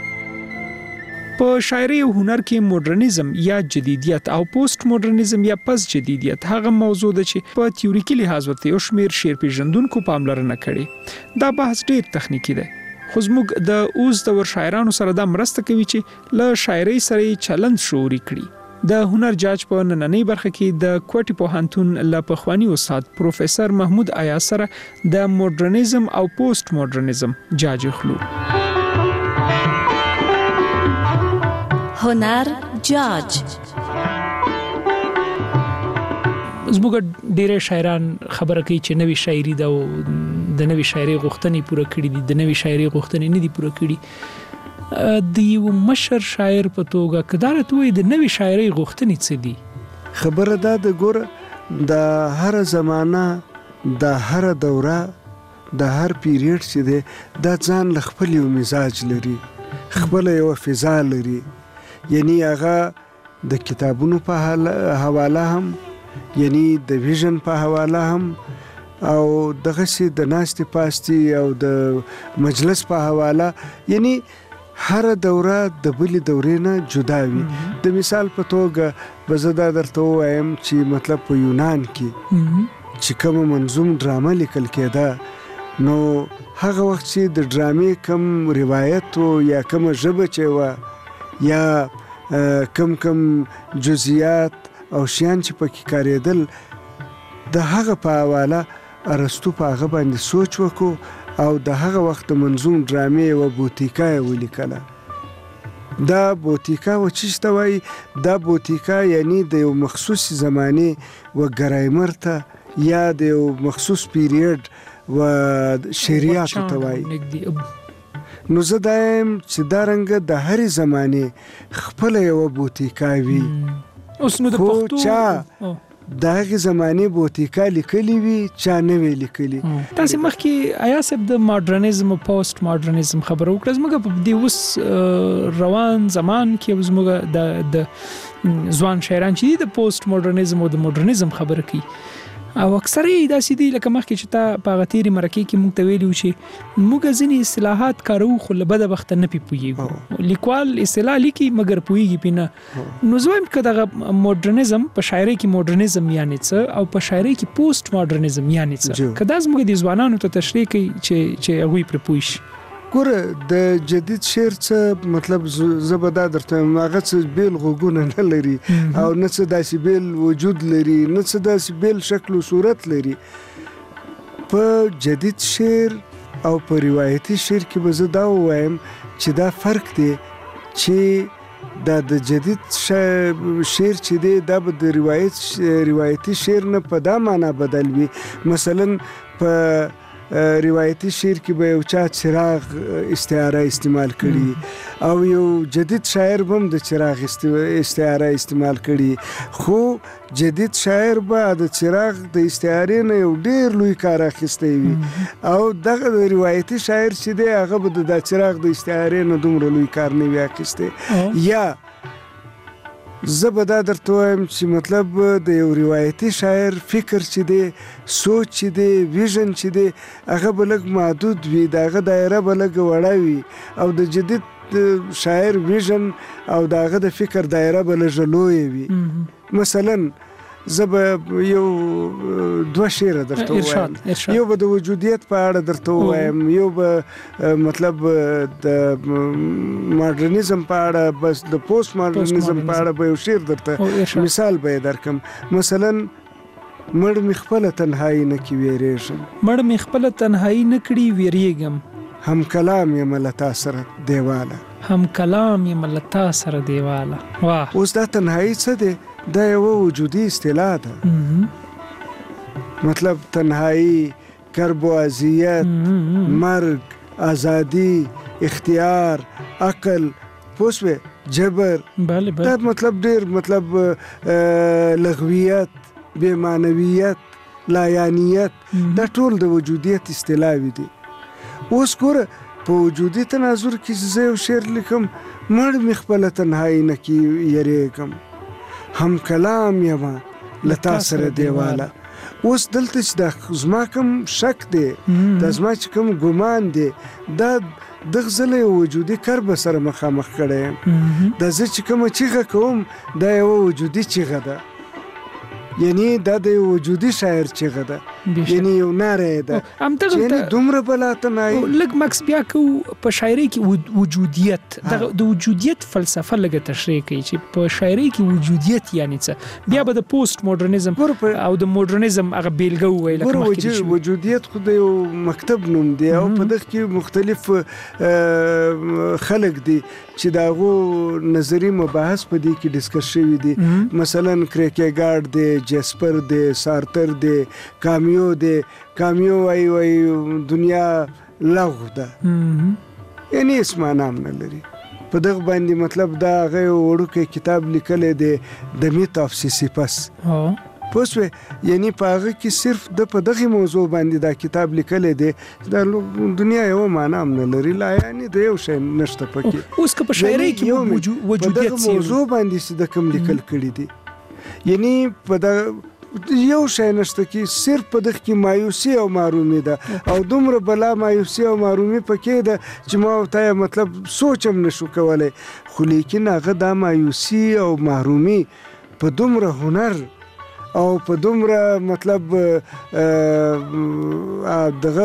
په شاعري او هنر کې مدرنیزم یا جدیدیت او پوسټ مدرنیزم یا پس جدیدیت هغه موضوع ده چې په تیوریکي لحاظ ورته یو شمېر شعر پیژندونکو پاملرنه کړې. دا بحث ډېر تخنیکی دی، خو زموږ د اوس دور شاعرانو سره دا مرسته کوي چې له شاعرۍ سره چلند شعوري کړي. د هنر جاج په نننۍ برخه کې د کوټي پوهنتون له پخوانی استاد پروفیسور محمود آیا سره د مدرنیزم او پوسټ مدرنیزم جاج خلو. هنر جاج زموږ ډیره شاعران خبره کوي چې نوې شاعري دا د نوې شاعري غوښتنې پوره کړې دي، د نوې شاعري غوښتنې نه دي پوره کړې. د یو مشر شاعر په توګه کدارت وي د نوې شاعري غوښتنې څه دي؟ خبره دا د ګور د هر زمانہ، د هر دوره، د هر پیریډ چې دی دا ځان له خپل یو مزاج لري، خپل یو فضا لري. یعنی هغه د کتابونو په حواله هم، یعنی د ویژن په حواله هم، او دغه سي د ناستې پاستي او د مجلس په حواله، یعنی هر دوره د بلې دورې نه جدا وي. د مثال په توګه به زه دا درته ووایم چې مطلب په یونان کې چې کومه منظوم ډرامه لیکل کېده نو هغه وخت چې د ډرامې کم روایت و یا کومه ژبه چې وه یا کم جزئیات او شیان چې پکې کارېدل د هغه په حواله ارسطو په هغه باندې سوچ وکړو او د هغه وخت منظوم ډرامې و بوتیکا ولیکله. دا بوتیکا و چیشته وایي؟ دا بوتیکا یعنی د یو مخصوص زمانې و ګرایمر ته یا د یو مخصوص پیریډ و شریعت ته وایي. نو زه دا یم چې دا رنګه د هرې زمانې خپله یوه بوتیکا وي. اوس نو د پښتو د هغې زمانې بوتیکا لیکلي وي چا نه وی لیکلي. تاسې مخکې ایا صاحب د ماډرنیزم او پوسټ ماډرنیزم خبره وکړه. زموږ په دې اوس روان زمان کې زموږ د ځوان شاعران چې د پوسټ ماډرنیزم او د ماډرنیزم خبره کوي او اکثره یې داسې دي لکه مخکې چې تا په هغه تېرې مرکې کې موږ ته ویلي وو چې موږ ځینې اصطلاحات کاروو خو له بده وخته نه پې پوهېږو. لیکوال اصطلاح لیکي مګر پوهېږي پې نه. نو زه وایم که دغه ماډرنیزم په شاعرۍ کې ماډرنیزم یعنې څه او په شاعرۍ کې پوسټ ماډرنیزم یعنې څه، که دا زموږ د ځوانانو ته تشریح کوي چې هغوی پرې پوه شي. ګوره د جدید شعر څه مطلب زه به دا درته وایم هغه څه بیل غوږونه نه لري او نه څه داسې بیل وجود لري نه څه داسې بیل شکل و صورت لري. په جدید شعر او په روایتي شعر کې به زه دا ووایم چې دا فرق دی چې دا د جدید شعر چې دی دا به د روایتي شعر نه په دا معنا بدل وي. مثلا په روایتي شعر کې به یو چا چراغ استعاره استعمال کړي او یو جدید شاعر به هم د چراغ استعاره استعمال کړي، خو جدید شاعر به د چراغ د استعارې نه یو ډېر لوی کار اخیستی وي او دغه د روایتي شاعر چې دی هغه به د چراغ د استعارې نه دومره لوی کار نه وي اخیستی. یا زه به دا درته وایم چې مطلب د یو روایتي شاعر فکر چې دی سوچ چې دی ویژن چې دی هغه به لږ محدود وي، د هغه دایره به لږ وړه وي او د جدید شاعر ویژن او د هغه د فکر دایره به لږ لویه وي. مثلا زه به یو دوه شعره درته ووایم، یو به د وجودیت په اړه درته ووایم، یو به مطلب د ماډرنیزم په اړه، بس د پوسټ ماډرنیزم په اړه به یو شعر درته مثال به یې درکم. مثلا مړ مې خپله تنهایي نه کې ویرېږم، مړ مې خپله تنهایي نه کړي ویرېږم، هم کلام یم له تا سره دیواله، هم کلام یم له تا سره دیواله. واه، اوس دا تنهایي څه دی؟ دا یوه وجودي اصطلاح ده. مطلب تنهایی، کرب و اذیت، مرگ، ازادي، اختیار، عقل، پوسوه، جبر، دا مطلب ډیر مطلب لغویت، بېمعنویت، لایانیت، دا ټول د وجودیت اصطلاحوي دي. اوس ګوره په وجودي تناظر کې زه یو شعر لیکم، مړ مې خپله تنهایي نه کې یریږم، هم کلام یما لتا سره دیواله. اوس دلته چې دا زما کوم شک دی، دا زما چې کوم ګمان دی، دا دغه ځله یو وجودي کرب سره مخامخ کړی یم. دا زه چې کومه چیغه کوم دا یوه وجودي چیغه ده، یعنی دا د یو وجودي شاعر چیغه ده، یعنی یو ناره ده چې دومره بلا تنهایي. لږ مکس بیا کو په شاعرۍ کې وجودیت، د وجودیت فلسفه لږ تشریح کوي چې په شاعرۍ کې وجودیت یعنی څه. بیا به د پوسټ ماډرنیزم او د ماډرنیزم هغه بیلګه وویل. ګوره وجودیت خو د یو مکتب نوم دی او په دغه کې مختلف خلک دي چې د هغو نظري مباحث په دې کې ډسکس شوي دي. مثلا کریکیګارډ دی، جسپر دی، سارتر دی، کامیو دی. کامیو وای دنیا لغو ده، یعنی هیڅ معنا هم نه لري. په دغه باندې مطلب دا هغه یو وړوکی کتاب لیکلی دی د میت آف سیسیپس، پوه شوې، یعنی په هغه کې صرف د په دغې موضوع باندې دا کتاب لیکلی دی. دا دنیا یوه معنا هم نه لري، لا یعنې د یو شی نشته پکې. اوس که په شاعرۍ کې په دغه موضوع باندې چې د کوم لیکل کړي دي، یعنی په یو شی نشته کې صرف په دغه کې مایوسي او محرومي ده او دومره بلا مایوسي او محرومي پکې ده چې ما ته مطلب سوچ هم نشو کولای خو لیکن هغه دا مایوسي او محرومي په دومره هنر او په دومره مطلب دغه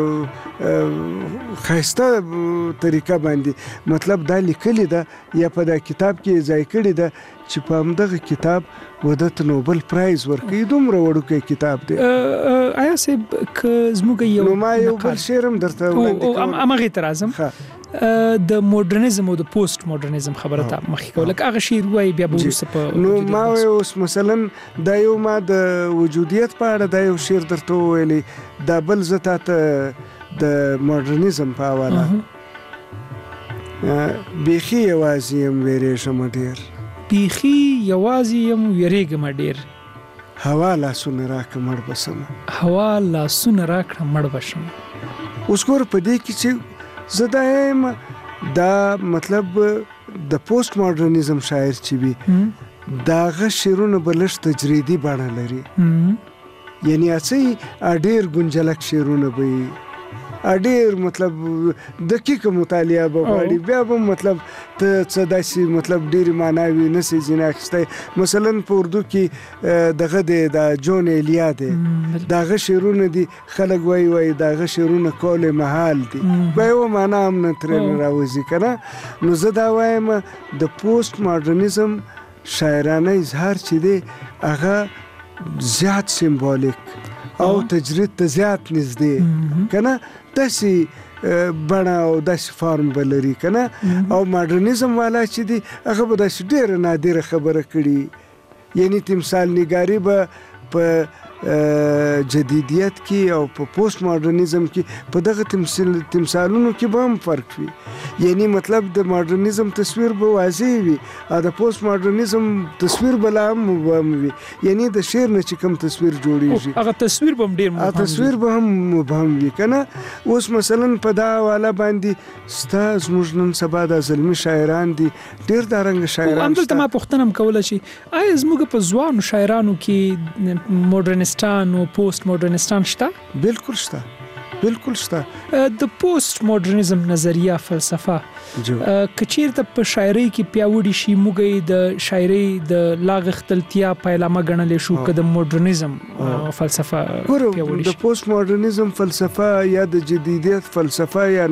خاصه طریقه باندې مطلب دا لیکلی ده یا په دا کتاب کې ځای کړی ده چې په همدغه کتاب ودته نوبل پرایز ورکړي دومره وړوکی کتاب دی آیا صاحب که زموږ یو نو ما یو بل شعر هم درته وړاندې کوم همغې ته راځم د موډرنیزم او د پوسټ موډرنیزم خبره ته مخکې کوله هغه شعر وایي بیا به وروسته په نو ما اوس مثلا دا یو ما د وجودیت په اړه دا یو شعر درته وویلی دا بل زه تاته د موډرنیزم په حواله بیخي یوازې یم ویرېږم ډېر بیخي یوازې یم ویرېږم ډېر هوا لاسونه راکړه مړ به شمه هوا لاسونه راکړه مړ به شمه اوس ګوره په دې کې چې زه دا یم دا مطلب د پوسټ موډرنیزم شاعر چې وي د هغه شعرونه به لږ تجریدي بڼه لري یعنی اڅې ډېر ګنجلک شعرونه به وي ډېر مطلب دقیق مطالعه به غواړي بیا به مطلب ته څه داسې مطلب ډېرې معناوي نسې ځینې اخیستی مثلا په اردو کې دغه دی دا جون ایلیا دی د هغه شعرونه دي خلک وایي د هغه شعرونه کول محال دي بیا یوه معنا هم نه ترې نه راوځي که نه نو زه دا وایم د پوسټ موډرنیزم شاعرانه اظهار چې دی هغه زیات سمبولیک او تجرید ته زیات نږدې که نه داسې بڼه او داسې فارم به لري که نه او موډرنیزم والا چې دی هغه به داسې ډېره نادره خبره کړي یعنی تمثال نګاري به په جدیدیت کې او په پوسټ موډرنیزم کې په دغه تمثالونو کې به هم فرق وي یعنی مطلب د موډرنیزم تصویر به واضح وي او د پوسټ موډرنیزم تصویر به لا هم وي یعنی د شعر نه چې کوم تصویر جوړیږي هغه تصویر به هم ډېر مبهم تصویر به هم مبهم وي که نه اوس مثلا په دا حواله باندې ستا زموږ نن سبا د زلمي شاعران دي ډېر دا رنګه شاعران همدلته ما پوښتنه هم کوله چې آیا زموږ په ځوانو شاعرانو کې موډرنستان او پوسټ موډرنستان شته؟ بالکل شته بالکل شته د پوسټ موډرنیزم نظریه فلسفه که چیرته په شاعرۍ کې پیاوړي شي موږ د شاعرۍ د لاغښتلتیا پیلامه ګڼلی شو که د موډرنیزم فلسفه پیاوړي شي د پوسټ موډرنیزم فلسفه یا د جدیدیت فلسفه یا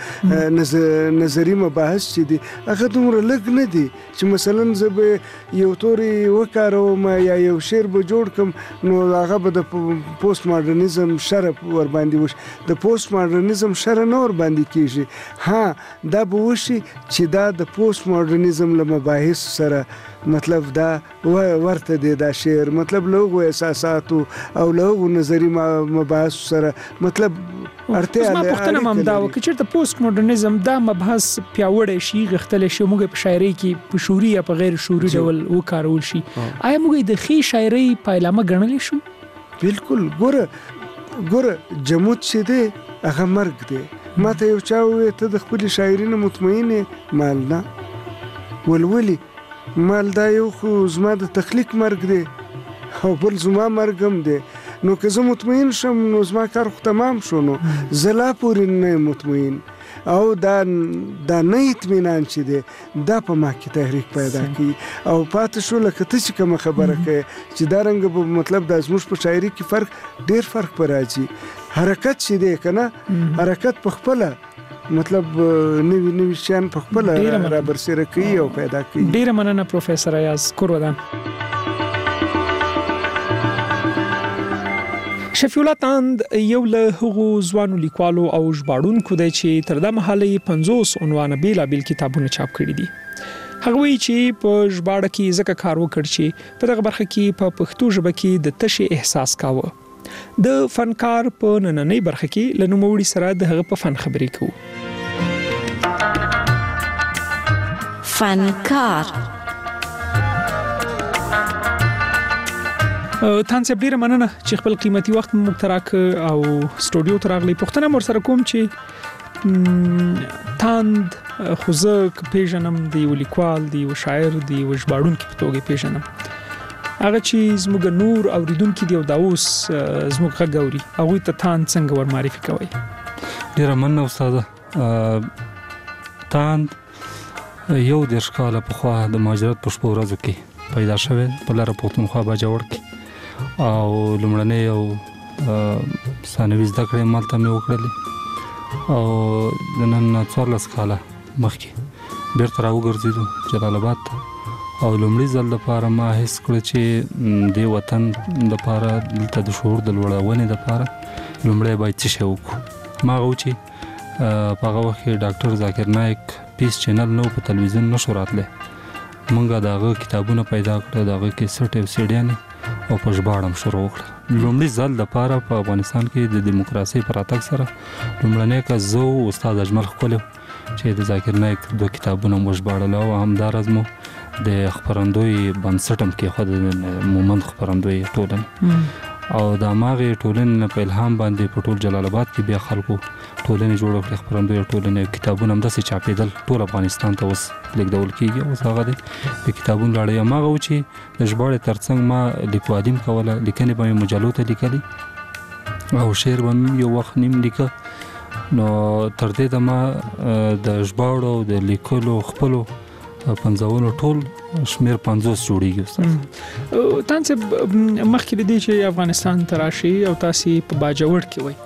نظري مباحث چې دي هغه دومره لږ نه دي چې مثلا زه به یو توري وکاروم یا یو شعر به جوړ کړم نو هغه به د پوسټ موډرنیزم شرف ور باندې وشي د پوسټ موډرنیزم شر نه ور باندې کیږي ها دا به وشي چې دا د پوسټ موډرنیزم له مباحث سره مطلب دا ورته دی دا شعر مطلب له هغو احساساتو او له هغو نظري مباحثو سره مطلب اړتیا ما پوښتنه هم دا وه که چېرته پوسټ موډرنیزم دا مبحث پیاوړی شي غښتلی شي موږ په شاعرۍ کې په شعوري یا په غیر شعوري ډول وکارول شي آیا موږ د ښې شاعرۍ پیلامه ګڼلی شو؟ بالکل ګوره جمود چې دی هغه مرګ دی ما ته یو چا وویل ته د خپلې شاعري نه مطمئن یې مال نه ولولي مال دا یو خو زما د تخلیق مرګ دی او بل زما مرګ هم دی نو که زه مطمئن شم نو زما کار خو تمام شو نو زه لا پورې نه مطمئن او دا نه اطمینان چې دی دا په ما کې تحریک پیدا کوي او پاتې شو لکه ته چې کومه خبره کوي چې دا رنګه به مطلب دا زموږ په شاعري کې ډېر فرق به راځي حرکت چې دی که نه حرکت په خپله مطلب نوي شیان په خپله رابرسېره کوي او پیدا کوي ډېره مننه پروفیسر ایاز کورودان شفیع الله تاند یو له هغو ځوانو لیکوالو او ژباړونکو دی چې تر دا مهاله یې 50 عنوانه بېلابېل کتابونه چاپ کړي دي هغه وایي چې په ژباړه کې ځکه کار وکړ چې په دغه برخه کې په پښتو ژبه کې د تشې احساس کاوه د فنکار په نننۍ برخه کې له نوموړي سره د هغه په فن خبرې کوو فنکار تاسو ډیره مننه چې خپل قیمتي وخت مو تراک او سټوډیو ته راغلی پښتنه مر سره کوم چې تاند خوځک پیژنم دی لیکوال دی او شاعر دی او ژباړونکي په توګه پیژنم هغه چې زموږ نور اوریدونکو دی او دا اوس زموږ غوړي هغه ته تان څنګه ور معرفي کوي؟ ډیر مننه استاد. تان یو د ښکاله په خوا د مهاجرت په شپو ورځو کې پیدا شوی په لاره پښتونخوا باجوړ کې او لمړنۍ او ثانوي زده کړې مالته مې وکړلې او د نن 14 کاله مخکې بیرته راوګرځېدو جلال آباد ته او لومړي ځل لپاره ما حس کړ چې د وطن لپاره دلته د شعور د لوړونې لپاره لومړی باید څه شی وکړو. ما غوښتي په هغه وخت کې ډاکټر ذاکر نایک پیس چینل نو په تلویزیون نشو راتله. مونږه داغه کتابونه پیدا کړل، داغه کې سټ او سیډیانې او په ژباړم شروع کړ. لومړي ځل د پاره په افغانستان کې د دیموکراسي پر اتک سره لومړنی که زو استاد اجمل خپل چې د ذاکر نایک دوه کتابونه مو ژباړل او همدارز مو د خبرندوی بنسټم کې خود مومند خبرندوی ټولنه او د ماغه ټولنې په الهام باندې په ټول جلال آباد کې بیا خلکو ټولنې جوړ کړې، خبرندوی ټولنې کتابونه هم داسې چاپېدل ټول افغانستان ته اوس لیکدول کېږي. اوس هغه د کتابونو لړۍ ماغه و چې د ژباړې ترڅنګ ما لیکوالیم کوله، لیکنې به مې مجلو ته لیکلي او شعر به مې یو وخت نیم لیکه. نو تر دې د ما د ژباړو او د لیکلو خپلو پنځونو ټول شمیر 50 جوړیږي. استاد تاسو مخکې دې چې افغانستان تراشي او تاسو په باجوړ کې وای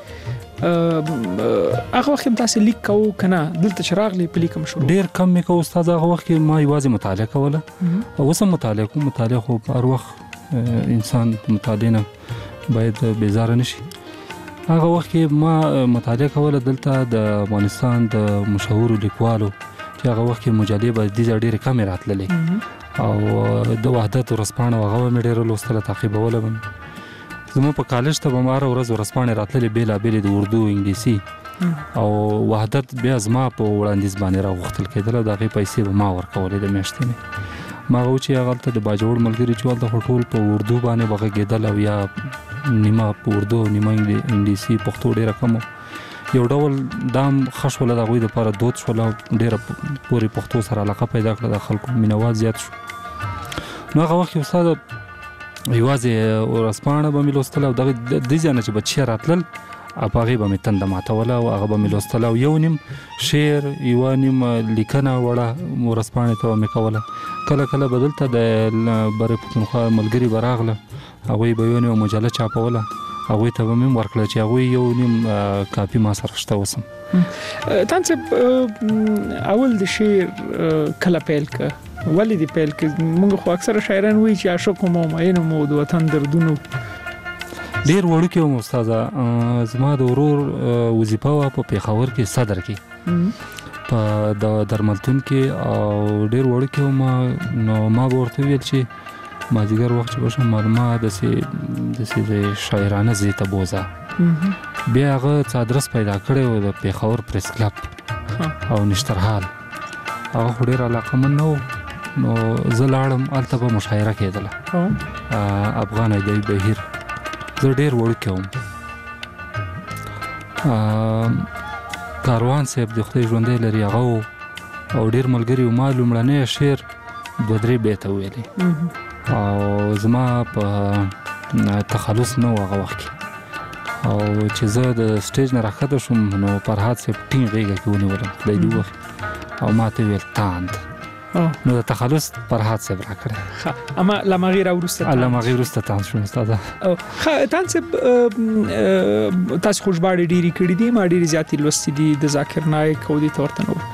هغه وخت تاسو لیک کوو کنه دلته چراغلی په لیکم شروع ډیر کم مې کو استاد. هغه وخت کې ما یوازې مطالعه کوله او اوس مطالعه خو هر وخت انسان مطالعه نه باید بیزار نشي. هغه وخت کې ما مطالعه کوله دلته د افغانستان د مشهور لیکوالو چې هغه وخت کې مجلې به د ډېر کم راتللې او د وحدت ورسپانه هغه مې ډېر لوستله تعقیبوله. زموږ په کالج ته به ماره ورځ ورسپانې راتللې بېلابېلې د اردو انګلیسي او وحدت بیا زما په وړاندیز باندې راغوښتل کېدل او د هغې پیسې به ما ورکولې د میاشتې مې. ما هغه چې هغلته د باجوړ ملګري چې هلته خو ټول په اردو باندې به غږېدل او یا نیمه په اردو نیمه انګلیسي پښتو ډېره کم یو ډول دام خښوله د هغوی دپاره دود شوله ډېره پورې پښتو سره علاقه پیدا کړه، د خلکو مینوال زیات شو. نو هغه وخت کې استاد یوازې ورځپاڼه به مې لوستله او دغه دې ځای نه چې بچیان راتلل په هغې به مې تنده ماتوله او هغه به مې لوستله او یو نیم شعر یوه نیم لیکنه وړه ورځپاڼې ته به مې کوله. کله کله به دلته د برې پښتونخوا ملګري به راغله، هغوی به یو نیم مجله چاپوله، هغوی ته به مې ورکړله چې هغوی یو نیم کاپي ما سره شته اوسم. تاسو اول د شعر کله پیل که ولې دې پیل که؟ موږ خو اکثره شاعران وایي چې عاشق مو مین مو د وطن دردونو. ډېر وړوکی وم استاده، زما د ورور وظیفه وه په پېښور کې صدر کې په د درملتون کې او ډېر وړوکی وم. نو ما به ورته وویل چې مازدیګر وخت چې به شم ما داسې د شاعرانه ځای ته بوځه. بیا هغه څه ادرس پیدا کړی و د پېښور پریس کلب او نشترحال، هغه خو ډېر علاقمند نه و. نو زه لاړم هلته به مشاعره کېدله افغان ادبي بهیر. زه ډېر وړوکی وم. کاروان صاحب د خدای ژوندی لري هغه و او ډېر ملګري و. ما لومړنی شعر 2-3 بیته ویلې او زما په تخلص نه و هغه وخت کې او چې زه د سټیج نه راښکته شوم نو فرهاد صاحب ټینګ غېږه کې ونیولم خدای دې وبخښي او ما ته ویل تاند. نو د تخلص فرهاد صاحب راکړی. اما له هغې راوروسته تاند شوم استاده. تاند صاحب تاسو خو ژباړې ډېرې کړي دي، ما ډېرې زیاتې لوستي دي د ذاکر نایک او دې ته ورته نور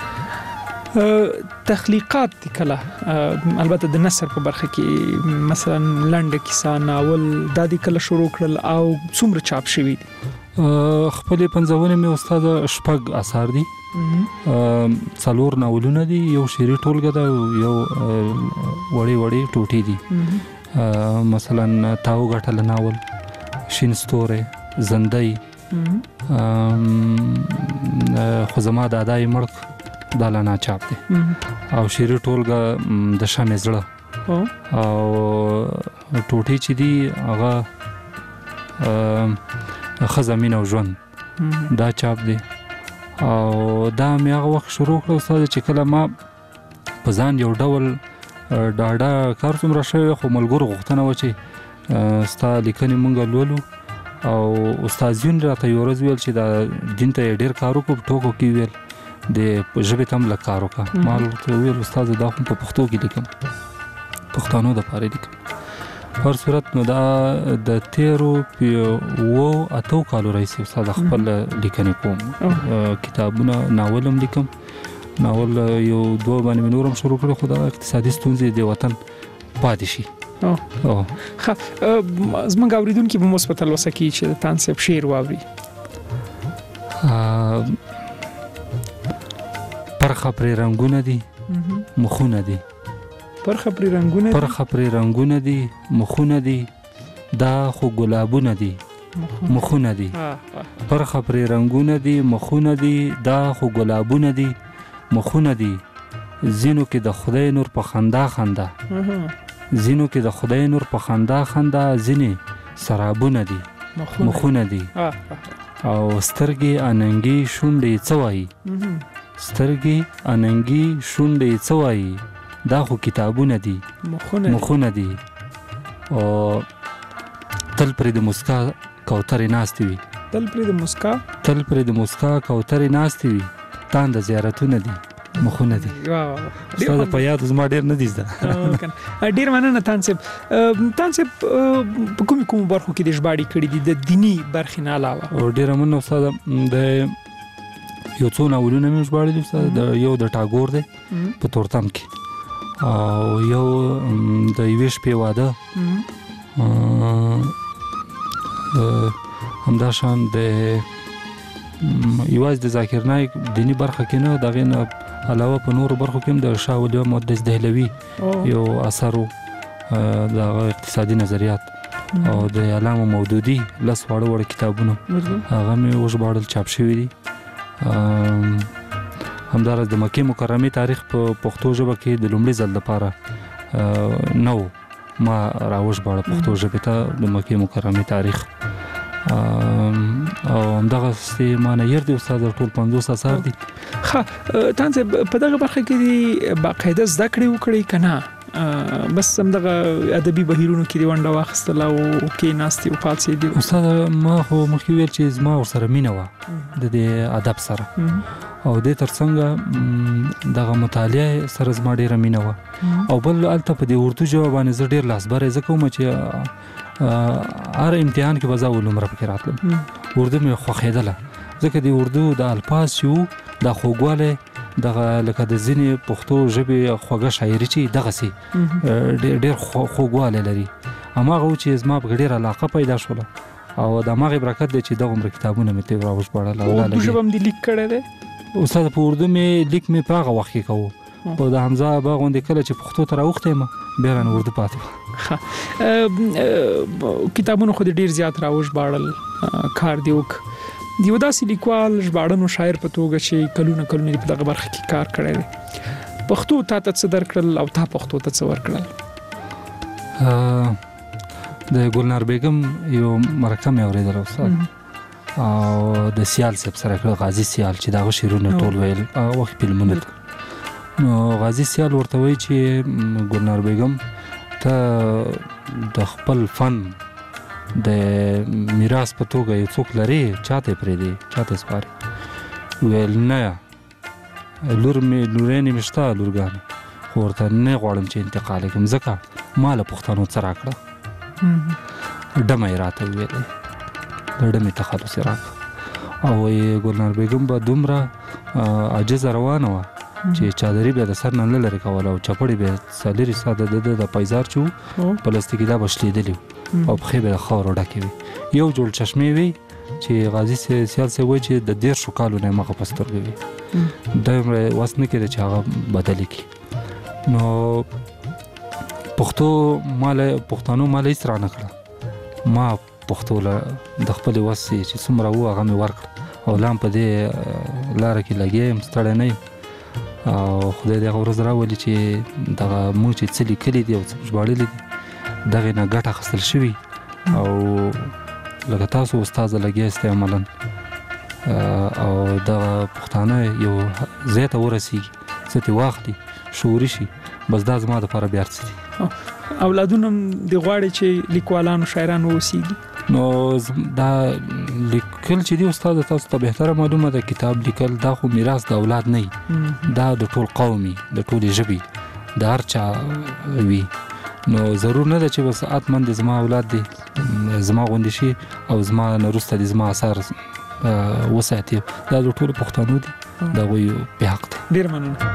تخلیقات دي کله البته د نثر په برخه کې مثلا لنډه کیسه ناول دا دي کله شروع کړل او څومره چاپ شوي دي؟ خپلې پنځونې مې استاده 6 اثار دي، 4 ناولونه دي، یو شعري ټولګه ده او یو وړې ټوټې دي. مثلا تاو غټل ناول، شین ستوری، زندۍ، خو زما دادای مړک دا لا ناچاپ دی او شعري ټولګه د شمع زړه او ټوټې چې دي هغه ښځه مینه او ژوند دا چاپ دی. او دا مې هغه وخت شروع کړه استاد چې کله ما په ځان یو ډول ډاډه کار څومره شوی خو ملګرو غوښتنه و چې ستا لیکنې مونږ لولو او استادیون راته یو ورځ ویل چې دا دین ته ډېر کار وکړو ټوکو کې ویل د ژبې ته هم لږ کار وکړه ما ورته وویل استاد دا خو په پښتو کې لیکم پښتانو دپاره لیکم په هر صورت نو دا د تیرو 7 کالو راهیسې استاد خپل لیکنې کوم کتابونه ناول هم لیکم ناول یو 2 باندې مې نورم شروع کړی خو دا اقتصادي ستونزې د وطن پاتې شي زمونږ اوریدونکي به مثبت تلوسه کوي چې د تانسب شعر واوري پرخه پرې رنگونه دي مخونه دي پرخه پرې رنگونه دي مخونه دي دا خو ګلابونه دي مخونه دي پرخه پرې رنگونه دي مخونه دي دا خو ګلابونه دي مخونه دي زینو کې د خدای نور په خندا خندا زینو کې د خدای نور په خندا خندا ځینې سرابونه دي مخونه دي او سترګې اننګي شونډې څه وایي سترګې اننګي شونډې څه وایي دا خو کتابونه دي مخونه دي او تل پرې د مسکا کوترې ناستې وي تل پرې د مسکا کوترې ناستې وي تاند زیارتونه دي مخونه دي استاد په یاد زما ډیر نه دي زده ډیر مننه تانسب په کوم برخو کې د ژباړې کړې دي د دینی برخې نه علاوه او ډیر مننه استاد د یو څو ناولونه مې ژباړلي دي استاد یو د ټاګور دی په تورتم کې او یو د یوې شپې واده همداشان د یوازې د ذاکر نایک دینی برخه کې نه دغه نه علاوه په نورو برخو کې هم د شاه ولی مقدس دهلوي یو اثر د اقتصادي نظریات او د علامه مودودي لس واړه کتابونه هغه مې وژباړل چاپ شوي دي همدارس د مکې مکرمې تاریخ په پښتو ژبه کې د لومړي ځل لپاره نو ما راوژباړه پښتو ژبې ته د مکې مکرمې تاریخ او همدغه ما نه ير دي استاد ټول 50 اثار دي تاسو په دغه برخه کې دی باقاعده زده کړې وکړې کنه بس همدغه ادبي بهیرونو کې دی ونډه واخیستل او کې ناستي او پاتې دي استاد ما خو مخکې ویل چې زما ورسره مینه وه د دې ادب سره او د ترڅنګ دغه مطالعه سره زما ډیره مینه وه او بل الته په دې اردو ژبه باندې زه ډیر لاسبره زکه کوم چې هر امتحان کې بزا ولومره پکې راتلم اردو مې خوښېدله ځکه د اردو د الفاظ چې د خوږواله دغه لکه د ځینې پښتو ژبې خوږه شاعري چې دغه سي ډېر خوږواله لري هماغه چې زما په ډېر علاقه پیدا شوله او د هغې برکت دی چې دغه عمر کتابونه مې ته راوژباړل اردو ژبه هم دې لیک کړی دی استاد په اردو مې لیک مې په هغه وخت کې کوو او د حمزه ابا غوندې کله چې پښتو ته راوختم بیا رانه اردو پاتې کتابونه خو ډیر زیات راوژباړل کار دی وک دیو داسې لیکوال ژباړن او شاعر په توګه چې کلونه په دغه برخه کې کار کړی دی پښتو ته څه درکړل او تا پښتو ته څه ورکړل د ګلنار بیگم یو مرکه مې اورېدل استاد او د سیال صاحب سره کړ غازی سیال چې دغه شیرونه ټول ویل وخت فلمونه نو غازی سیال ورته وایي چې ګلنار بیگم ته د خپل فن د میراث په توګه یو څوک لري چاته پرې دی چاته سپاري ویل نه لورینې مې شته لورګانې خو ورته نه غواړم چې انتقال کړم ځکه ما له پښتنو څه راکړه ډمه یې راته ویلې د ډمې تخلص یې راکړه او ګلنار بیگم به دومره عاجزه روانه وه چې چادري بیا د سر نه نه لرې کوله او چپړې بیا څلېرې ساعته د پیزار چې و پلاستیکي دا به شلېدلي او پښې به د خاورو ډکې وي یو جوړ چشمې وي چې غازي سیال صاحب وایي چې د 10 کالو نه مخه په سترګو وي دا وس نه کېده چې هغه بدلې کړي نو پښتانو مال هېڅ رانه کړه ما پښتو د خپلې وس چې څومره و هغه مې ورکړه او لا هم په دې لاره کې لګیا یم ستړی نه یم او خدای دې هغه ورځ راولي چې دغه موږ چې څه لیکلي دي او څه ژباړلي دي دغې نه ګټه اخیستل شوي او لکه تاسو استاده لګیا یاستئ عملاً او دغه پښتانه یو ځای ته ورسېږي څه ترې واخلي شعوري شي بس دا زما د لپاره بیا څه دي. اولادونه د غواړي چې لیکوالانو شاعرانو اوسېږي؟ نو دا لیکل چې دی استاد تاسو ته بهتره معلومه ده، کتاب لیکل دا خو میراث د اولاد نه وي، دا د ټول قومي د ټولې ژبې د هر چا وي. نو ضرور نه ده چې بس اتمن د زما اولاد دي زما غوندې شي او زما نه وروسته د زما اثار وساتي. دا د ټولو پښتنو دي، دا غوی په حق دی. ډېر مننه.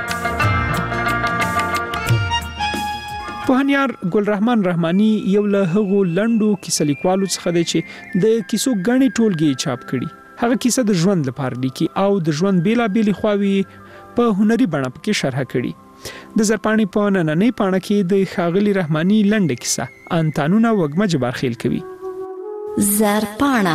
پوهنیار ګلرحمان رحماني یو له هغو لنډو کیسه لیکوالو څخه دی چې د کیسو غني ټولګي چاپ کړي. هغه کیسه د ژوند لپاره لیکي او د ژوند بیلابېلې خواوې په هنري بڼه پکې شرح کړي. د زرپاڼې په نننۍ پاڼه کې د ښاغلي رحماني لنډه کیسه انتانونه وږمه جبارخیل کوي. زرپاڼه.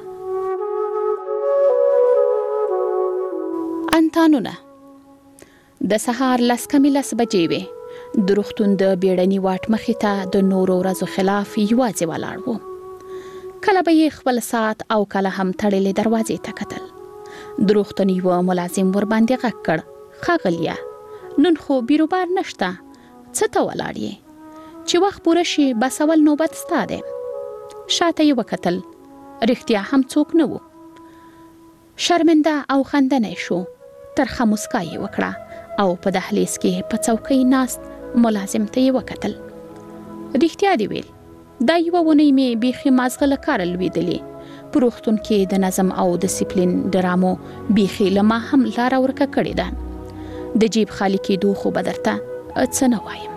انتانونه د سهار 10:10 بجې وې. د روغتون د بیړني واټ مخې ته د نورو ورځو خلاف یوازې ولاړ و. کله به یې خپل ساعت او کله هم تړلې دروازې ته کتل. د روغتون یو ملازم ور باندې غږ کړ، ښاغلیه نن خو بیروبار نشته، څه ته ولاړ یې؟ چې وخت پوره شي بس اول نوبت ستا دی. شاته یې وکتل، رښتیا هم څوک نه و. شرمنده او خندنی شو. ترخه مسکا یې وکړه او په دهلیز کې په څوکۍ ناست ملازم ته یې وکتل. رښتیا دی ویل، دا یوه اونۍ مې بیخي مازغه له کاره لوېدلې. په روغتون کې د نظم او ډسپلین ډرامو بیخي له ما هم لاره ورکه کړې ده. د جیب خالی کېدو خو به درته څه نه وایم.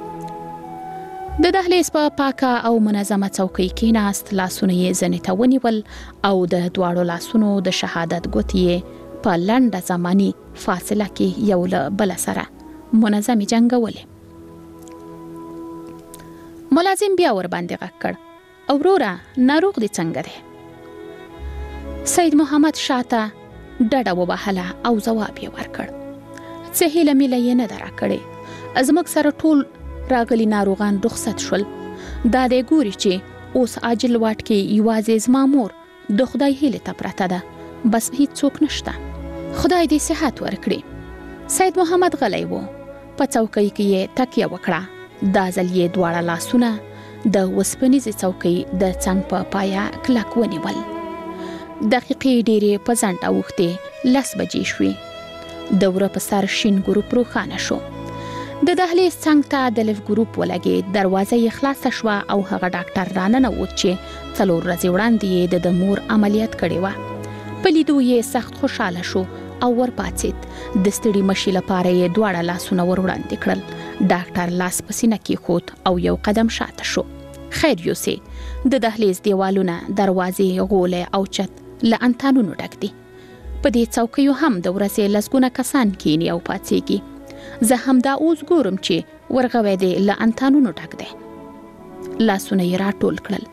د دهلیز په پاکه او منظمه څوکۍ کېناست، لاسونه یې زنې ته ونیول او د دواړو لاسونو د شهادت ګوتې یې په لنډه زماني فاصله کې یو له بل سره منظمې جنګولې. ملازم بیا ور باندې غږ کړ، اوروره ناروغ دي څنګه دی؟ سید محمد شاته ډډه ووهله او جواب یې ورکړ، څه هیله میله یې نه ده راکړې. زموږ سره ټول راغلي ناروغان رخصت شول. دا دی ګوري چې اوس عاجل واټ کې یوازې زما مور د خدای هیلې ته پرته ده، بس هیڅ څوک نشته. خدای دې صحت ورکړي. سید محمد غلی و. په څوکۍ کې یې تکیه وکړه. دا ځل یې دواړه لاسونه د وسپنیزې څوکۍ د څنګ په پایه کلک ونیول. دقیقې ډېرې په ځنډ اوښتې. 10 بجې شوې. د وره په سر شین ګروپ روښانه شو. د دهلیز څنګ ته د لف ګروپ ولګېد. دروازه یې خلاصه شوه او هغه ډاکټر راننوت چې 4 ورځې وړاندې یې د مور عملیات کړې وه. په لیدو یې سخت خوشحاله شو او ورپاڅېد. د ستړي مشي لپاره یې دواړه لاسونه ور وړاندې کړل. ډاکټر لاس په سینه کېښود او یو قدم شاته شو. خیر یوسې، د دهلیز دیوالونه، دروازې، غولې او چت له انتانونو ډک دي. په دې څوکیو هم د ورځې لسګونه کسان کینی او پاتېږي. زه هم دا اوس ګورم چې ورغوی دی له انتانونو ډک دی. لاسونه یې راټول کړل.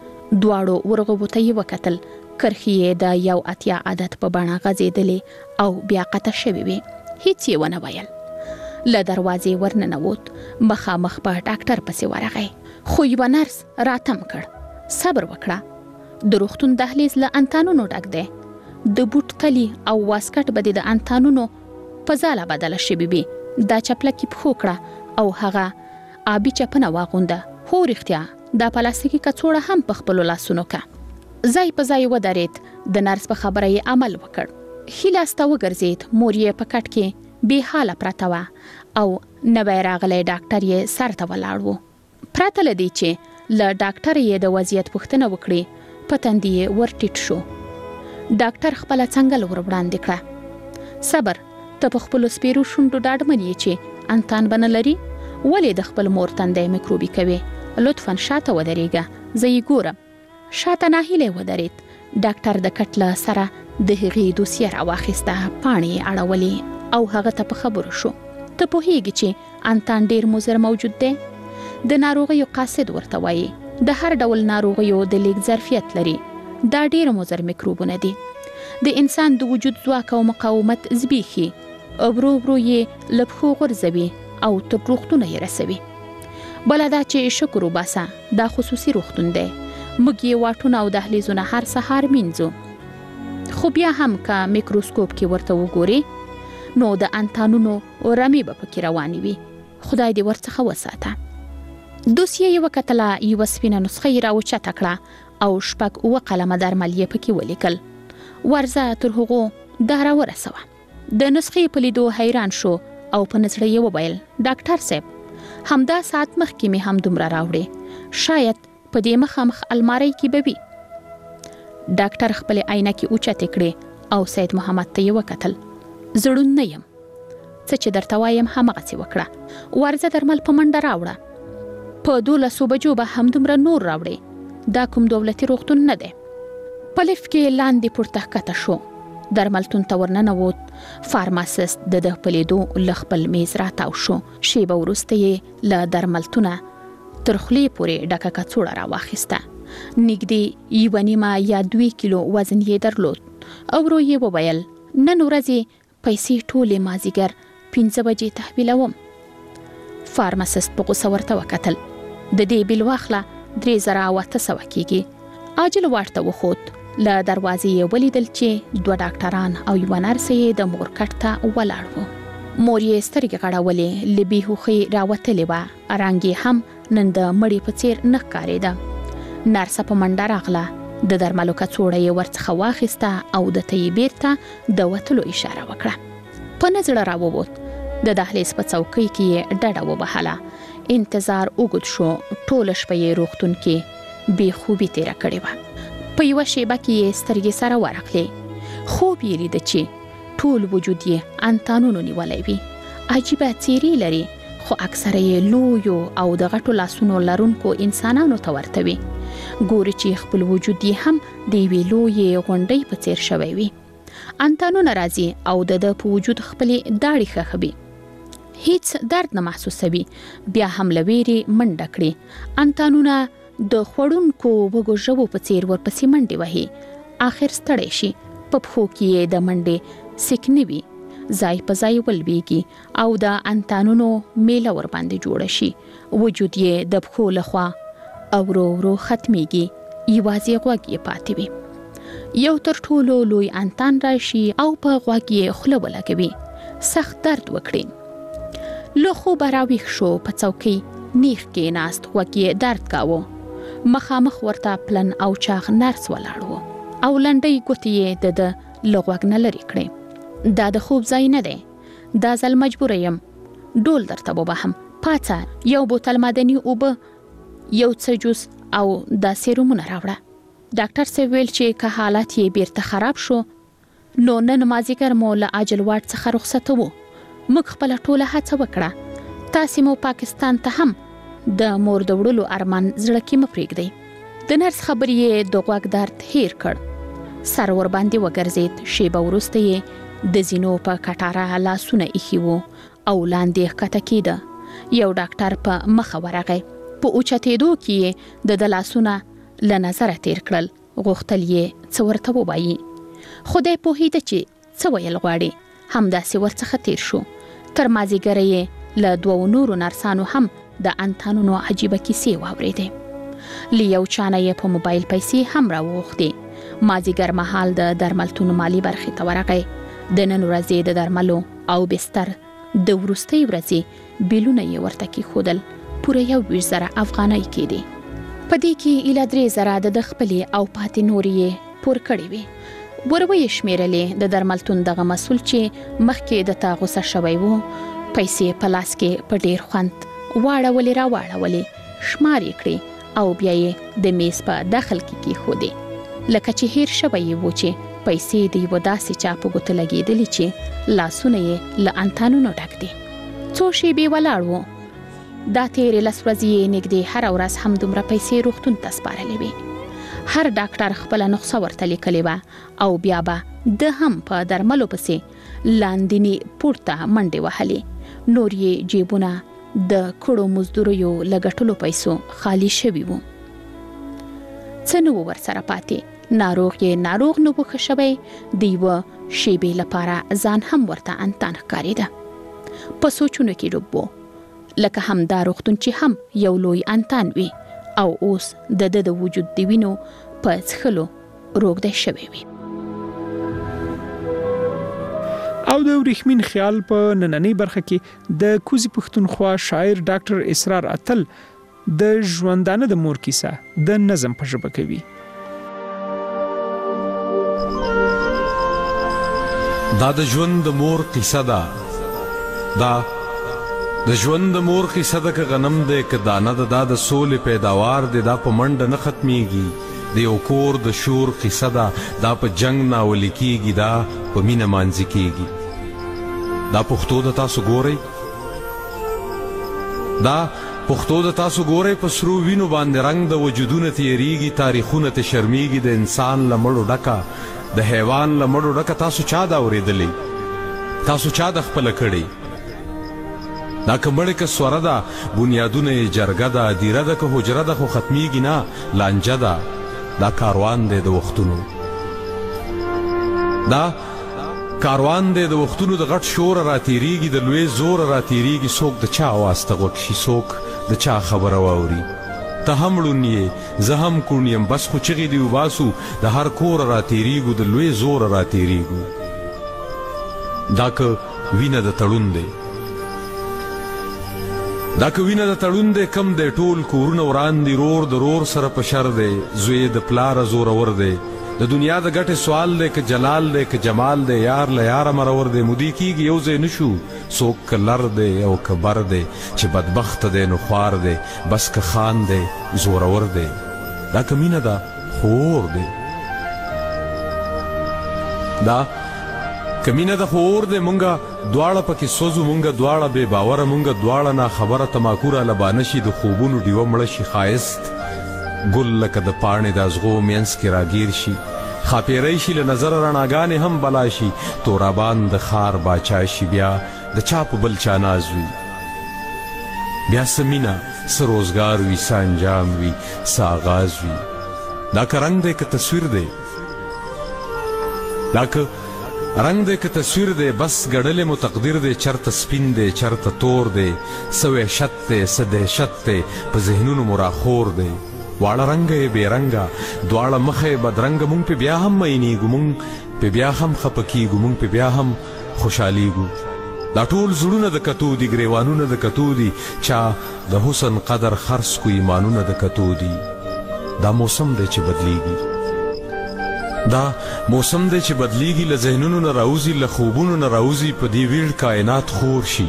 دواړو ورغوو ته یې وکتل. کرښې یې د 1 عدد په بڼه غځېدلې او بیا قطع شوې وې. هیڅ یې ونه ویل. له دروازې ورننوت. مخامخ په ډاکټر پسې ورغی. خو یوه نرس راتم کړ، صبر وکړه، د روغتون دهلیز له انتانونو ډک دی. د بوټ تلی او واسکټ به د انتانونو په ځاله بدله شوې وي. دا چپلکې پښو کړه او هغه آبي چپنه واغونده. هو رښتیا دا پلاستیکي کڅوړه هم په خپلو لاسونو کا. ځای په ځای ودرېد. د نرس په خبره یې عمل وکړ. ښي لاس ته وګرځېد. مور یې په کټ کې بې حاله پرته وه او نوی راغلی ډاکټر یې سر ته ولاړ و. پرته له دې چې له ډاکټر یې د وضعیت پوښتنه وکړي، په تندي یې ور ټیټ شو. ډاکټر خپله څنګل ور وړاندې کړه. صبر، ته په خپلو سپیرو شونډو ډاډمن یې چې انتان به نه لري؟ ولې د خپل مور تندی میکروبي کوي؟ لطفا شاته ودرېږه، زه یې ګورم. شاته ناهیلی ودرېد. ډاکټر د کټ له سره د هغې دوسیه راواخیسته. پاڼې یې اړولې او هغه ته په خبرو شو. ته پوهیږي چې انتان ډیر مضر موجود دی. د ناروغیو قاصد ورته وایي. د هر ډول ناروغیو د لیږد ظرفیت لري. دا ډیر مضر میکروبونه دي. د انسان د وجود ځواک او مقاومت زبېښي. ورو ورو یې له پښو غورځوي او تر روغتونه یې رسوي. بله دا چې شکر وباسه، دا خصوصي روغتون دی. موږ یې واټونه او دهلیزونه هر سهار مینځو. خو بیا هم که میکروسکوپ کې ورته وګوري نو د انتانونو رمې به پکې روانې وي. خدای دې ورڅخه وساته. دوسیه یې وکتله، یوه سپینه نسخه یې راوچته کړه او 6 قلمه درمل یې پکې ولیکل. ورځه تر هغو دا راورسوه. د نسخې په لیدو حیران شو او په نظر یې وویل، ډاکټر صاحب، همدا ساعت مخکې مې هم دومره راوړې، شاید په دې مخامخ المارۍ کې به وي. ډاکټر خپل عینکې اوچتې کړې او سید محمد ته یې وکتل. زړون نه یم، څه چې درته وایم همغسې وکړه. ورځه درمل په منډه راوړه. په 12 بجو به همدومره نور راوړې. دا کوم دولتي روغتون نه دی. په لفټ کې لاندې پورته ښکته شو. درملتون ته ورننوت. فارماسیست د ده په لیدو له خپل میز راتاو شو. شیبه وروسته یې له درملتونه تر خولې پورې ډکه کڅوړه راواخیسته. نږدې 1.5 یا 2 کیلو وزن یې درلود. او ورو یې وویل، نن ورځې پیسې ټولې مازدیګر 5 بجې تحویلوم. فارماسیست په غوسه ورته وکتل. د دې بیل واخله 3800 کېږي. عاجل واټ ته وخوت. له دروازې یې ولیدل چې 2 ډاکټران او یوه نرس یې د مور کټ ته ولاړ وو. مور یې سترګې غړولې، له بېهوښۍ راوتلې وه. رنګ یې هم نن د مړې په څېر نه ښکارېده. نرسه په منډه راغله. د درملو کڅوړه یې ورڅخه واخیسته او د ته یې بیرته د وتلو اشاره وکړه. په نه زړه راووت. د دهلیز په څوکۍ کې یې ډډه وبهله. انتظار اوږد شو. ټوله شپه یې روغتون کې بې خوبي تېره کړې وه. په یوه شیبه کې یې سترګې سره ورغلې. خوب یې لیده چې ټول وجود یې انتانونو نیولی وي. عجیبه څېرې لري، خو اکثره یې لویو او د غټو لاسونو لرونکو انسانانو ته ورته وي. ګوري چې خپل وجود یې هم د یوې لویې غونډۍ په څېر شوی وي. انتانونه راځي او د ده په وجود خپلې داړې ښخوي. هیڅ درد نه محسوسوي. بیا هم له ویرې منډه کړي. انتانونه د خوړونکو وږو ژبو په څېر ورپسې منډې وهي. آخر ستړی شي. په پښو کې یې د منډې سیکنې وي. ځای په ځای ولویږي او د انتانونو میله ورباندې جوړه شي. وجود یې د پښو لخوا او ورو ورو ختمیږي. یوازې غوږ یې پاتې وي. یو تر ټولو لوی انتان راشي او په غوږ یې خوله ولګوي. سخت درد وکړي. له خوبه راویښ شو. په څوکۍ نیغ کېناست. غوږ یې درد کاوه. مخامخ ورته پلن او چاغ نرس ولاړ و او لنډۍ ګوتې یې د ده له غوږ نه لرې کړې. دا د خوب ځای نه دی. دا ځل مجبوره یم. ډول درته وبهم. پاڅه، یو بوتل معدني اوبه، یو څه جوس او دا سیرومونه راوړه. ډاکټر صاحب ویل چې که حالت یې بیرته خراب شو نو نن مازدیګر مو له عاجل واټ څخه رخصتوو. موږ خپله ټوله هڅه وکړه. تاسې مو پاکستان ته هم د مور د وړلو ارمان زړه کې مه پرېږدئ. د نرس خبرې یې د غوږ درد هیر کړ. سر ورباندې وګرځېد. شیبه وروسته یې د زینو په کټاره لاسونه ایښي وو او لاندې ښکته کېده. یو ډاکټر په مخه ورغی. په اوچتېدو کې یې د لاسونه له نظره تیر کړل. غوښتل یې څه ورته ووایي. خدای پوهېده چې څه ویل غواړي. همداسې ورڅخه تیر شو. تر مازدیګره یې له 2 نورو نرسانو هم د انتانونو عجیبه کیسې واورېدې. له یو چا نه یې په موبایل پیسې هم راوغوښتې. مازدیګر مهال د درملتون مالي برخې ته ورغی. د نن ورځې د درملو او بستر د وروستۍ ورځې بیلونه یې ورته کېښودل. پوره 21,000 افغانۍ کېدې. په دې کې ایله 3,000 د خپلې او پاتې نورې یې پور کړې وې. ور ویې شمېرلې. د درملتون دغه مسؤل چې مخکې د تا غوسه شوی و، پیسې په لاس کې په ډېر خوند واړولې راواړولې. شمار یې کړې او بیا یې د میز په داخل کې کېښودې. لکه چې هیر شوی یې و چې پیسې د یوه داسې چا په ګوته لګېدلې چې لاسونه یې له انتانونو ډک دي. څو شېبې ولاړ و. دا تېرې 10 ورځې یې نږدې هره ورځ همدومره پیسې روغتون ته سپارلې وې. هر ډاکټر خپله نسخه ورته لیکلې وه او بیا به د هم په درملو پسې لاندینې پورته منډې وهلې. نور یې جیبونه د کړو مزدوریو له ګټلو پیسو خالی شوي وو. څه نه و ورسره پاتې. ناروغ یې ناروغ نه و ښه شوی. د یوه شیبې لپاره ځان هم ورته انتان ښکارېده. په سوچونو کې ډوب و. لکه همدا روغتون چې هم یو لوی انتان وي او اوس د د وجود د وینو په څښلو روږدی شوی وي. او د ورېښمین خیال په نننۍ برخه کې د کوزي پښتونخوا شاعر ډاکټر اسرار اتل د ژوندانه د مور کیسه د نظم په ژبه کوي. دا د ژوند د مور قصه ده، دا د ژوند د مور قصه ده، که غنم دی که دانه ده، دا د سولې پیداوار دی، دا په منډه نه ختمیږي، د یو کور د شور قصه ده، دا په جنگ ناولې کیږي، دا په مینه مانځي کیږي. دا پښتو د تاسو ګورئ، دا پښتو د تاسو ګورئ، په سرو وینو باندې رنگ د وجودونه تیریږي، تاریخونه ته شرمیږي، د انسان له مړو ډکه، د حیوان له مړو ډکه. تاسو چا دا اورېدلې؟ تاسو چا د خپله کړې؟ دا که مړې که سوره ده، بنیادونه یې جرګه ده، دیره ده که حجره ده، خو ختمیږي نه، لانجه ده. دا کاروان دی د وختونو، دا کاروان دی د وختونو، د غټ شور را تیریږي، د لوی زور را تیریږي. څوک د چا آواز ته غوږ شي، څوک د چا خبره واوري. ته هم ړون یې، زه هم کوڼ یم، بس خو چغې دې وباسو، د هر کور را تیریږو، د لوی زور را تیریږو. دا که وینه د تړون دی، دا که وینه د تړون دی، کم دی ټول کورونه وران دي، رور د رور سره په شر دی، زوی د پلاره زورور دی. د دنیا د ګټې سوال دی که جلال دی که جمال دی، یار له یاره مرور دی. مودي کیږي یو ځای نشو، څوک که لر دی او که بر دی، چې بدبخته دی نو خوار دی، بس که خان دی زورور دی. دا که مینه ده خور دی، دا که مینه ده خور دی. مونږه دواړه پکې سوزو، مونږه دواړه بې باوره، مونږه دواړه ناخبره. تماکو را لبانه شي، د خوبونو ډیوه مړه شي، ښایست ګل لکه د پاڼې د ازغو مینځ کې راګیر شي، خاپیری شي له نظره رڼاګانې هم بلا شي، تورابان د ښار باچا شي، بیا د چا په بل چا ناز وي، بیا څه مینه څه روزګار وي، څه انجام وي، څه آغاز وي. دا که رنګ دی که تصویر دی، دا که رنگ دی که تصویر دی، بس ګډلې مو تقدیر دی، چرته سپین دی چرته تور دی، څه وحشت دی څه دهشت دی، په ذهنونو مو راخور دی. واړه رنګه یې بې رنګه، دواړه مخه یې بدرنګه، مونږ پې بیا هم مینېږو، مونږ پې بیا هم خفه کیږو، مونږ پې بیا هم خوشحالیږو. دا ټول زړونه د کتو دي، ګریوانونه د کتو دي، چا د حسن قدر خرڅ کو، ایمانونه د کتو دي. دا موسم دی چې بدلیږي، دا موسم دی چې بدلیږي، له ذهنونو نه راوځي، له خوبونو نه راوځي، په دې ویړ کائنات خور شي.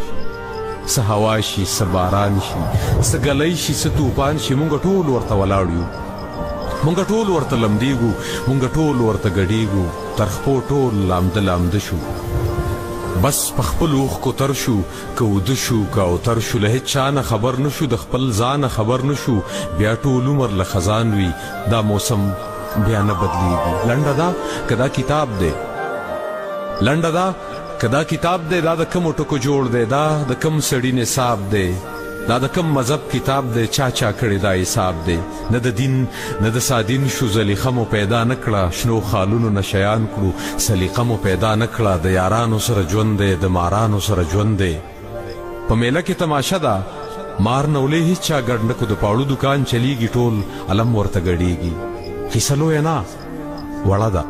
څه هوا شي، څه باران شي، څه ګلی شي، څه توپان شي، مونږ ټول ورته ولاړ یو، مونږ ټول ورته لمدیږو، مونږ ټول ورته ګډیږو، تر خپو ټول لامده لامده شو. بس په خپل اوښکو تر شو، که وده شو که اوتر شو، له هېڅ چا نه خبر نه شو، د خپل ځانه خبر نه شو، بیا ټول عمر له خزان وي. دا موسم بیا نه بدلیږي. لنډه دا که دا کتاب دی، لنډه دا که دا کتاب دی، دا د کمو ټکو جوړ دی، دا د کم سړي نصاب دی، دا د کم مذهب کتاب دی، چا چا کړی دا حساب دی. نه د دین نه د سادین شو، زلیخه مو پیدا نه کړه، شنو خالونو نه شیان کړو، سلیقه مو پیدا نه کړه، د یارانو سره ژوند دی، د مارانو سره ژوند دی. په میله کې تماشه ده، مار نولې هېڅ چا ګډ نه کړو، د پاړو دکان چلیږي، ټول علم ورته ګډیږي. قصه لویه نه وړه ده،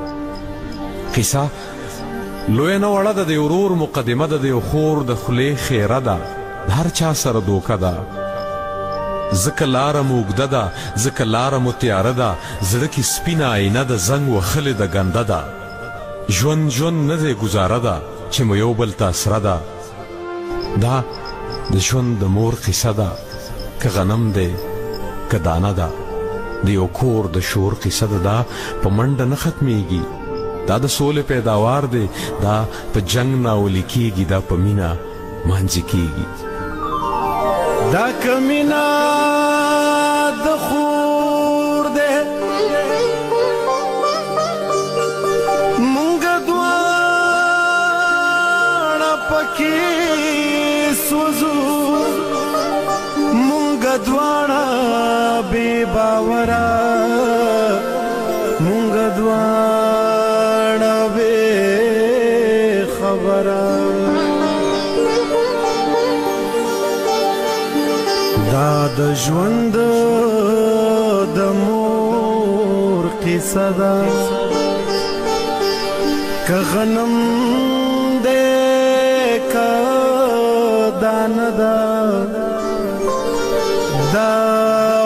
قصه لویه نه وړه ده، د ورور مقدمه ده، د یو خور د خولې خیره ده، د هر چا سره دوکه ده. ځکه لاره مو اوږده ده، ځکه لاره مو تیاره ده، زړه کې سپینه آینه ده، زنګ وهلې ده ګنده ده. ژوند ژوند نه دی ګزاره ده، چې مو یو بل ته سره ده. دا د ژوند د مور قصه ده، که غنم دی که دانه ده، د یو کور د شور قصه ده. دا په منډه نه ختمیږي، دا د سولې پیداوار دی، دا په جنگ ناولې کیږي، دا په مینه مانځي کیږي. دا که مینه د خور دی، مونږ دواړه پکې سوځو، مونږ دواړه بې باوره، مونږ دواړه بې خبره. دا د ژوند د مور قصه ده، که غنم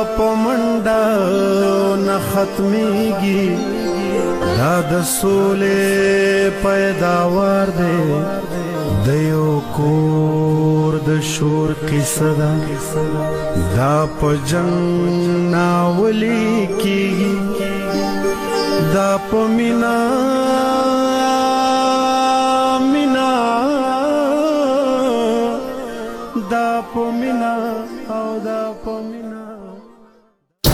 پمنډا نه ختميږي دا د سولې پیداوار دی د یو کور د شور قصه ده دا په جنگ ناولي کیږي دا په مینا